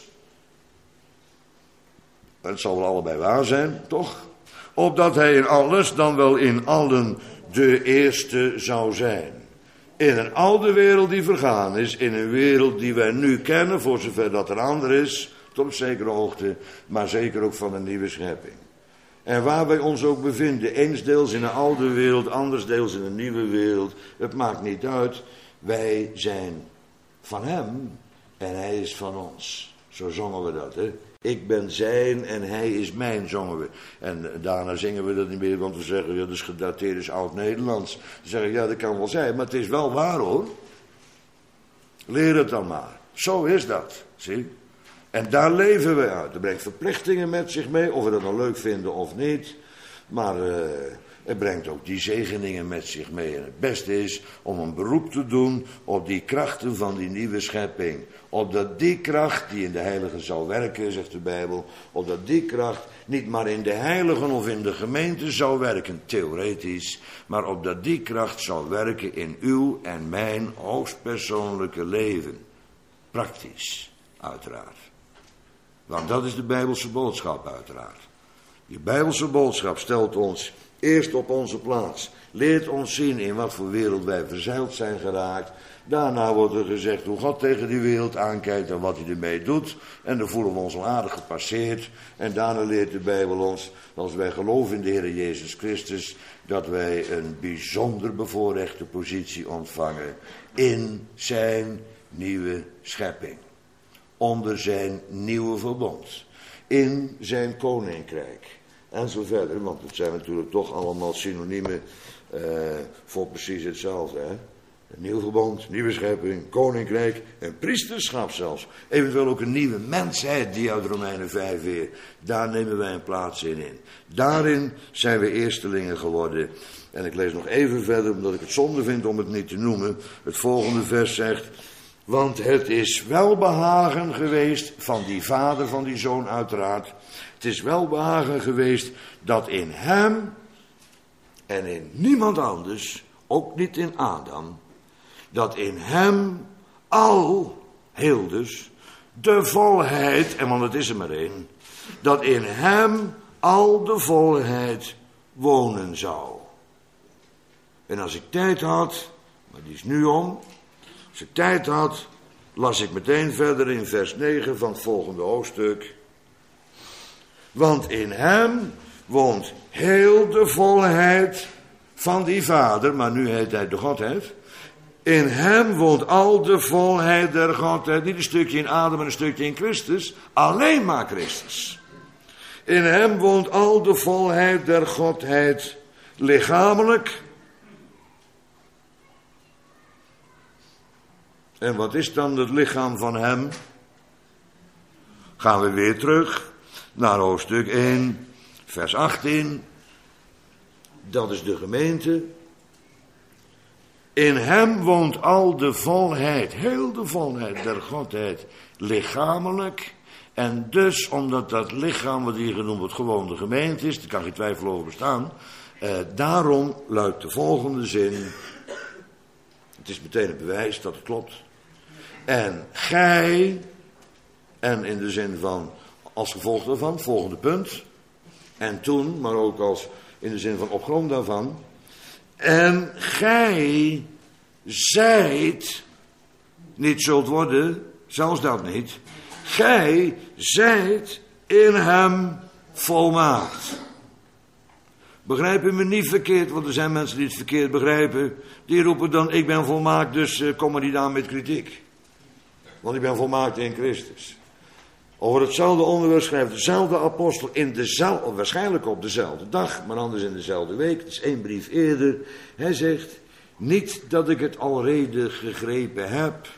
het zal wel allebei waar zijn, toch? Opdat hij in alles, dan wel in allen, de eerste zou zijn. In een oude wereld die vergaan is, in een wereld die wij nu kennen, voor zover dat er ander is, tot op zekere hoogte, maar zeker ook van een nieuwe schepping. En waar wij ons ook bevinden, eens deels in een oude wereld, anders deels in een nieuwe wereld, het maakt niet uit. Wij zijn van hem en hij is van ons. Zo zongen we dat, hè. Ik ben zijn en hij is mijn, zongen we. En daarna zingen we dat niet meer, want we zeggen, ja, dat is gedateerd, is oud-Nederlands. Dan zeggen, ja, dat kan wel zijn, maar het is wel waar, hoor. Leer het dan maar. Zo is dat, zie. En daar leven we uit. Dat brengt verplichtingen met zich mee, of we dat nou leuk vinden of niet. Maar het brengt ook die zegeningen met zich mee. En het beste is om een beroep te doen op die krachten van die nieuwe schepping. Opdat die kracht die in de heiligen zal werken, zegt de Bijbel. Opdat die kracht niet maar in de heiligen of in de gemeente zou werken, theoretisch. Maar opdat die kracht zal werken in uw en mijn hoogstpersoonlijke leven. Praktisch, uiteraard. Want dat is de Bijbelse boodschap, uiteraard. Die Bijbelse boodschap stelt ons eerst op onze plaats. Leert ons zien in wat voor wereld wij verzeild zijn geraakt. Daarna wordt er gezegd hoe God tegen die wereld aankijkt en wat hij ermee doet. En dan voelen we ons al aardig gepasseerd. En daarna leert de Bijbel ons, als wij geloven in de Heer Jezus Christus, dat wij een bijzonder bevoorrechte positie ontvangen in zijn nieuwe schepping. Onder zijn nieuwe verbond. In zijn koninkrijk. En zo verder, want het zijn natuurlijk toch allemaal synoniemen voor precies hetzelfde. Hè? Een nieuw verbond, nieuwe schepping, koninkrijk en priesterschap zelfs. Eventueel ook een nieuwe mensheid, die uit Romeinen 5 weer. Daar nemen wij een plaats in. Daarin zijn we eerstelingen geworden. En ik lees nog even verder, omdat ik het zonde vind om het niet te noemen. Het volgende vers zegt: want het is welbehagen geweest van die vader, van die zoon uiteraard. Het is welbehagen geweest dat in hem en in niemand anders, ook niet in Adam, dat in hem al, heel dus, de volheid, en want het is er maar één, dat in hem al de volheid wonen zou. En als ik tijd had, maar die is nu om, als ik tijd had, las ik meteen verder in vers 9 van het volgende hoofdstuk. Want in hem woont heel de volheid van die vader, maar nu heet hij de Godheid. In hem woont al de volheid der Godheid, niet een stukje in Adam en een stukje in Christus, alleen maar Christus. In hem woont al de volheid der Godheid lichamelijk. En wat is dan het lichaam van hem? Gaan we weer terug naar hoofdstuk 1, vers 18. Dat is de gemeente. In hem woont al de volheid, heel de volheid der Godheid, lichamelijk. En dus, omdat dat lichaam, wat hier genoemd wordt, gewoon de gemeente is, daar kan geen twijfel over bestaan. Daarom luidt de volgende zin. Het is meteen het bewijs dat het klopt. En gij, en in de zin van, als gevolg daarvan, volgende punt. En toen, maar ook als in de zin van op grond daarvan. En gij zijt, niet zult worden, zelfs dat niet. gij zijt in hem volmaakt. Begrijp u me niet verkeerd, want er zijn mensen die het verkeerd begrijpen. Die roepen dan, ik ben volmaakt, dus kom maar niet aan met kritiek. Want ik ben volmaakt in Christus. Over hetzelfde onderwerp schrijft dezelfde apostel waarschijnlijk op dezelfde dag, maar anders in dezelfde week. Het is 1 brief eerder. Hij zegt, niet dat ik het alrede gegrepen heb,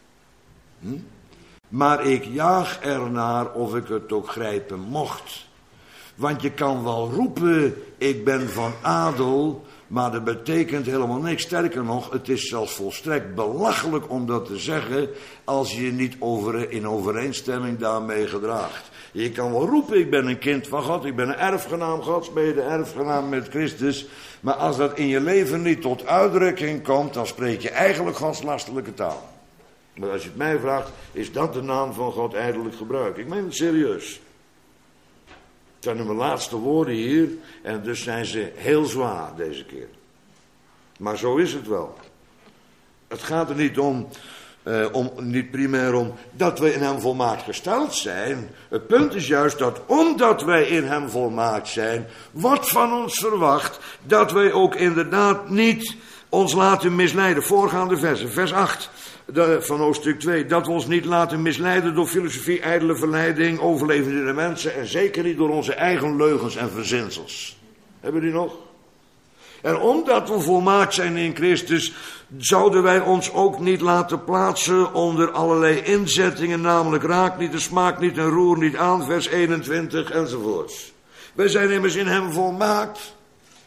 maar ik jaag ernaar of ik het ook grijpen mocht. Want je kan wel roepen, ik ben van adel, maar dat betekent helemaal niks. Sterker nog, het is zelfs volstrekt belachelijk om dat te zeggen, als je je niet in overeenstemming daarmee gedraagt. Je kan wel roepen, ik ben een kind van God, ik ben een erfgenaam Gods, mede erfgenaam met Christus. Maar als dat in je leven niet tot uitdrukking komt, dan spreek je eigenlijk godslastelijke taal. Maar als je het mij vraagt, is dat de naam van God ijdelijk gebruik? Ik meen het serieus. Het zijn mijn laatste woorden hier en dus zijn ze heel zwaar deze keer. Maar zo is het wel. Het gaat er niet niet primair om dat wij in hem volmaakt gesteld zijn. Het punt is juist dat omdat wij in hem volmaakt zijn, wordt van ons verwacht dat wij ook inderdaad niet ons laten misleiden. Voorgaande versen, vers 8 van hoofdstuk 2. Dat we ons niet laten misleiden door filosofie, ijdele verleiding, overlevende mensen en zeker niet door onze eigen leugens en verzinsels. Hebben die nog? En omdat we volmaakt zijn in Christus, zouden wij ons ook niet laten plaatsen onder allerlei inzettingen, namelijk raak niet, de smaak niet en roer niet aan, vers 21 enzovoorts. Wij zijn immers in hem volmaakt.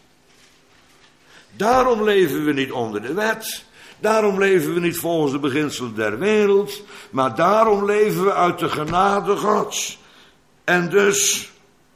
Daarom leven we niet onder de wet. Daarom leven we niet volgens de beginselen der wereld, maar daarom leven we uit de genade Gods. En dus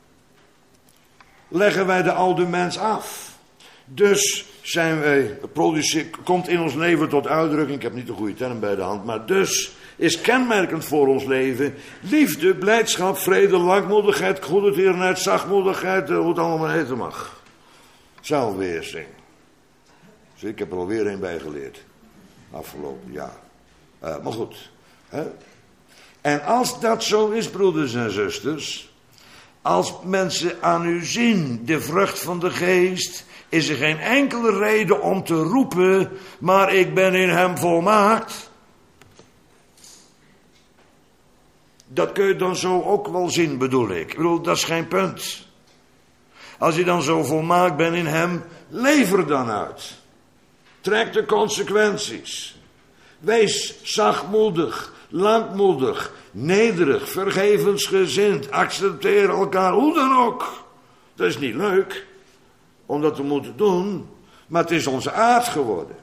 leggen wij de oude mens af. Dus komt in ons leven tot uitdrukking, ik heb niet de goede term bij de hand, maar dus is kenmerkend voor ons leven liefde, blijdschap, vrede, langmoedigheid, goede tierenheid, zachtmoedigheid, hoe het allemaal heten mag. Zelfbeheersing. Dus ik heb er alweer een bij geleerd. Afgelopen jaar. Maar goed. Hè? En als dat zo is, broeders en zusters, als mensen aan u zien de vrucht van de geest, is er geen enkele reden om te roepen, maar ik ben in hem volmaakt. Dat kun je dan zo ook wel zien, bedoel ik. Ik bedoel, dat is geen punt. Als je dan zo volmaakt bent in hem, leef er dan uit. Trek de consequenties. Wees zachtmoedig, langmoedig, nederig, vergevensgezind. Accepteer elkaar, hoe dan ook. Dat is niet leuk om dat te moeten doen, maar het is onze aard geworden.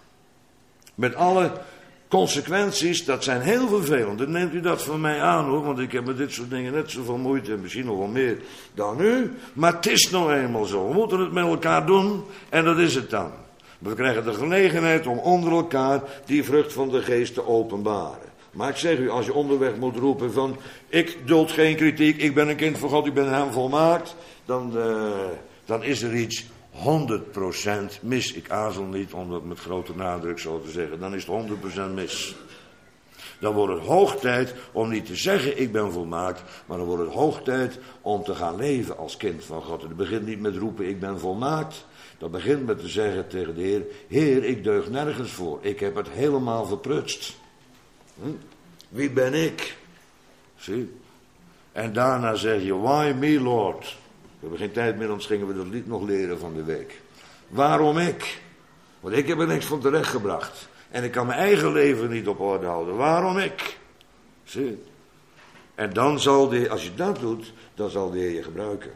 Met alle consequenties, dat zijn heel vervelend. Dan neemt u dat van mij aan hoor, want ik heb met dit soort dingen net zoveel moeite en misschien nog wel meer dan u. Maar het is nou eenmaal zo. We moeten het met elkaar doen en dat is het dan. We krijgen de gelegenheid om onder elkaar die vrucht van de geest te openbaren. Maar ik zeg u, als je onderweg moet roepen van, ik duld geen kritiek, ik ben een kind van God, ik ben hem volmaakt, dan is er iets 100% mis. Ik aarzel niet om dat met grote nadruk zo te zeggen. Dan is het 100% mis. Dan wordt het hoog tijd om niet te zeggen ik ben volmaakt, maar dan wordt het hoog tijd om te gaan leven als kind van God. En dat begint niet met roepen ik ben volmaakt. Dat begint met te zeggen tegen de Heer, Heer, ik deug nergens voor. Ik heb het helemaal verprutst. Wie ben ik? Zie? En daarna zeg je, why me, Lord? We hebben geen tijd meer, anders gingen we dat lied nog leren van de week. Waarom ik? Want ik heb er niks van terechtgebracht. En ik kan mijn eigen leven niet op orde houden. Waarom ik? Zie? En dan zal de Heer, als je dat doet, dan zal de Heer je gebruiken.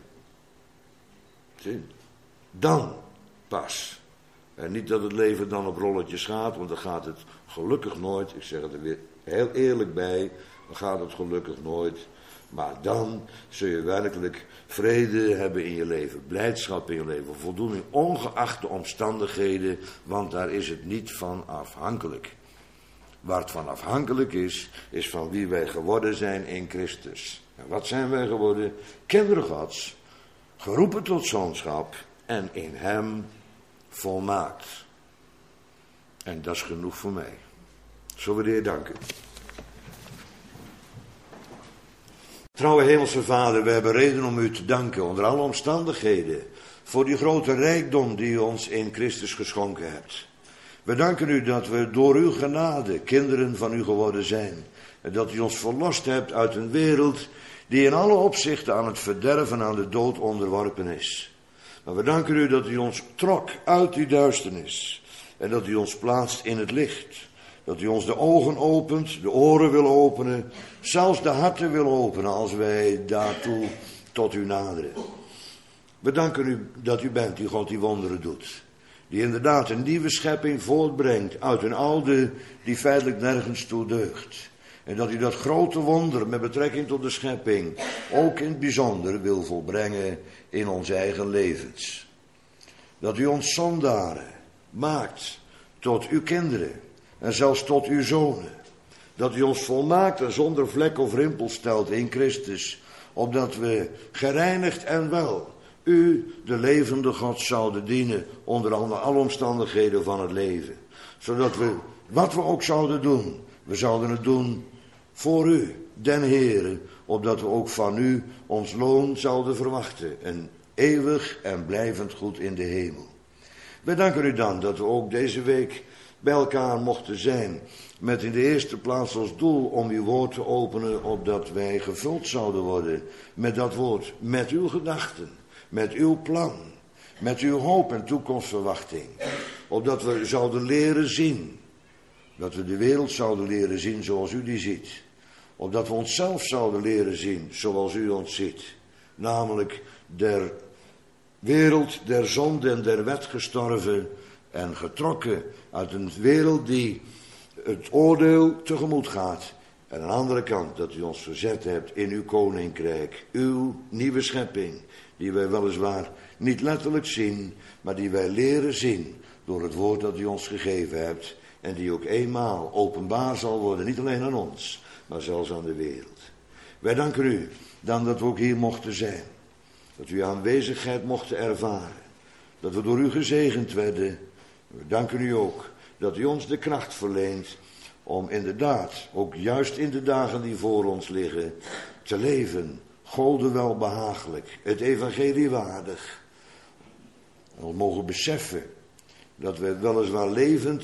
Zie? Dan pas. En niet dat het leven dan op rolletjes gaat, want dan gaat het gelukkig nooit. Ik zeg het er weer heel eerlijk bij, dan gaat het gelukkig nooit. Maar dan zul je werkelijk vrede hebben in je leven, blijdschap in je leven, voldoening, ongeacht de omstandigheden, want daar is het niet van afhankelijk. Waar het van afhankelijk is van wie wij geworden zijn in Christus. En wat zijn wij geworden? Kinderen Gods, geroepen tot zoonschap en in hem volmaakt. En dat is genoeg voor mij. Zullen we de Heer danken? Trouwe Hemelse Vader, we hebben reden om u te danken onder alle omstandigheden voor die grote rijkdom die u ons in Christus geschonken hebt. We danken u dat we door uw genade kinderen van u geworden zijn. En dat u ons verlost hebt uit een wereld die in alle opzichten aan het verderven, aan de dood onderworpen is. Maar we danken u dat u ons trok uit die duisternis en dat u ons plaatst in het licht. Dat u ons de ogen opent, de oren wil openen, zelfs de harten wil openen als wij daartoe tot u naderen. We danken u dat u bent die God die wonderen doet. Die inderdaad een nieuwe schepping voortbrengt uit een oude die feitelijk nergens toe deugt. En dat u dat grote wonder met betrekking tot de schepping ook in het bijzonder wil volbrengen in onze eigen levens. Dat u ons zondaren maakt tot uw kinderen en zelfs tot uw zonen. Dat u ons volmaakt en zonder vlek of rimpel stelt in Christus, opdat we gereinigd en wel u, de levende God, zouden dienen onder alle omstandigheden van het leven. Zodat we, wat we ook zouden doen, we zouden het doen voor u, den Heere, opdat we ook van u ons loon zouden verwachten. Een eeuwig en blijvend goed in de hemel. Wij danken u dan dat we ook deze week bij elkaar mochten zijn, met in de eerste plaats als doel om uw woord te openen, opdat wij gevuld zouden worden met dat woord, met uw gedachten, met uw plan, met uw hoop en toekomstverwachting. Opdat we zouden leren zien, dat we de wereld zouden leren zien zoals u die ziet. Opdat we onszelf zouden leren zien zoals u ons ziet. Namelijk der wereld, der zonde en der wet gestorven en getrokken uit een wereld die het oordeel tegemoet gaat. En aan de andere kant dat u ons verzet hebt in uw koninkrijk, uw nieuwe schepping, die wij weliswaar niet letterlijk zien, maar die wij leren zien door het woord dat u ons gegeven hebt en die ook eenmaal openbaar zal worden, niet alleen aan ons, maar zelfs aan de wereld. Wij danken u dan dat we ook hier mochten zijn, dat we uw aanwezigheid mochten ervaren, dat we door u gezegend werden. We danken u ook dat u ons de kracht verleent om inderdaad, ook juist in de dagen die voor ons liggen, te leven, Gode welbehagelijk, het evangelie waardig. En we mogen beseffen dat we weliswaar levend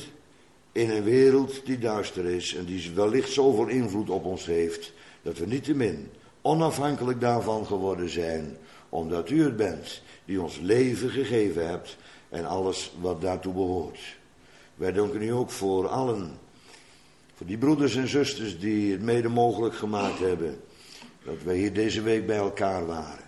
in een wereld die duister is en die wellicht zoveel invloed op ons heeft, dat we niettemin onafhankelijk daarvan geworden zijn, omdat u het bent die ons leven gegeven hebt en alles wat daartoe behoort. Wij danken u ook voor allen, voor die broeders en zusters die het mede mogelijk gemaakt hebben, dat wij hier deze week bij elkaar waren.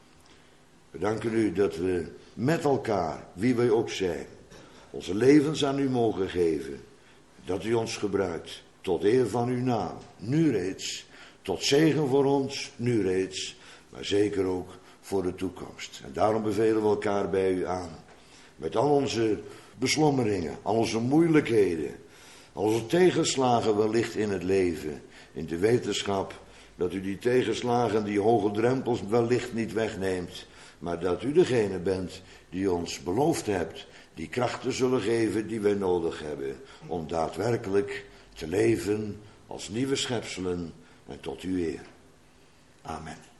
We danken u dat we met elkaar, wie wij ook zijn, onze levens aan u mogen geven. Dat u ons gebruikt tot eer van uw naam, nu reeds, tot zegen voor ons, nu reeds, maar zeker ook voor de toekomst. En daarom bevelen we elkaar bij u aan. Met al onze beslommeringen, al onze moeilijkheden, al onze tegenslagen wellicht in het leven, in de wetenschap dat u die tegenslagen, die hoge drempels wellicht niet wegneemt, maar dat u degene bent die ons beloofd hebt, die krachten zullen geven die wij nodig hebben om daadwerkelijk te leven als nieuwe schepselen en tot uw eer. Amen.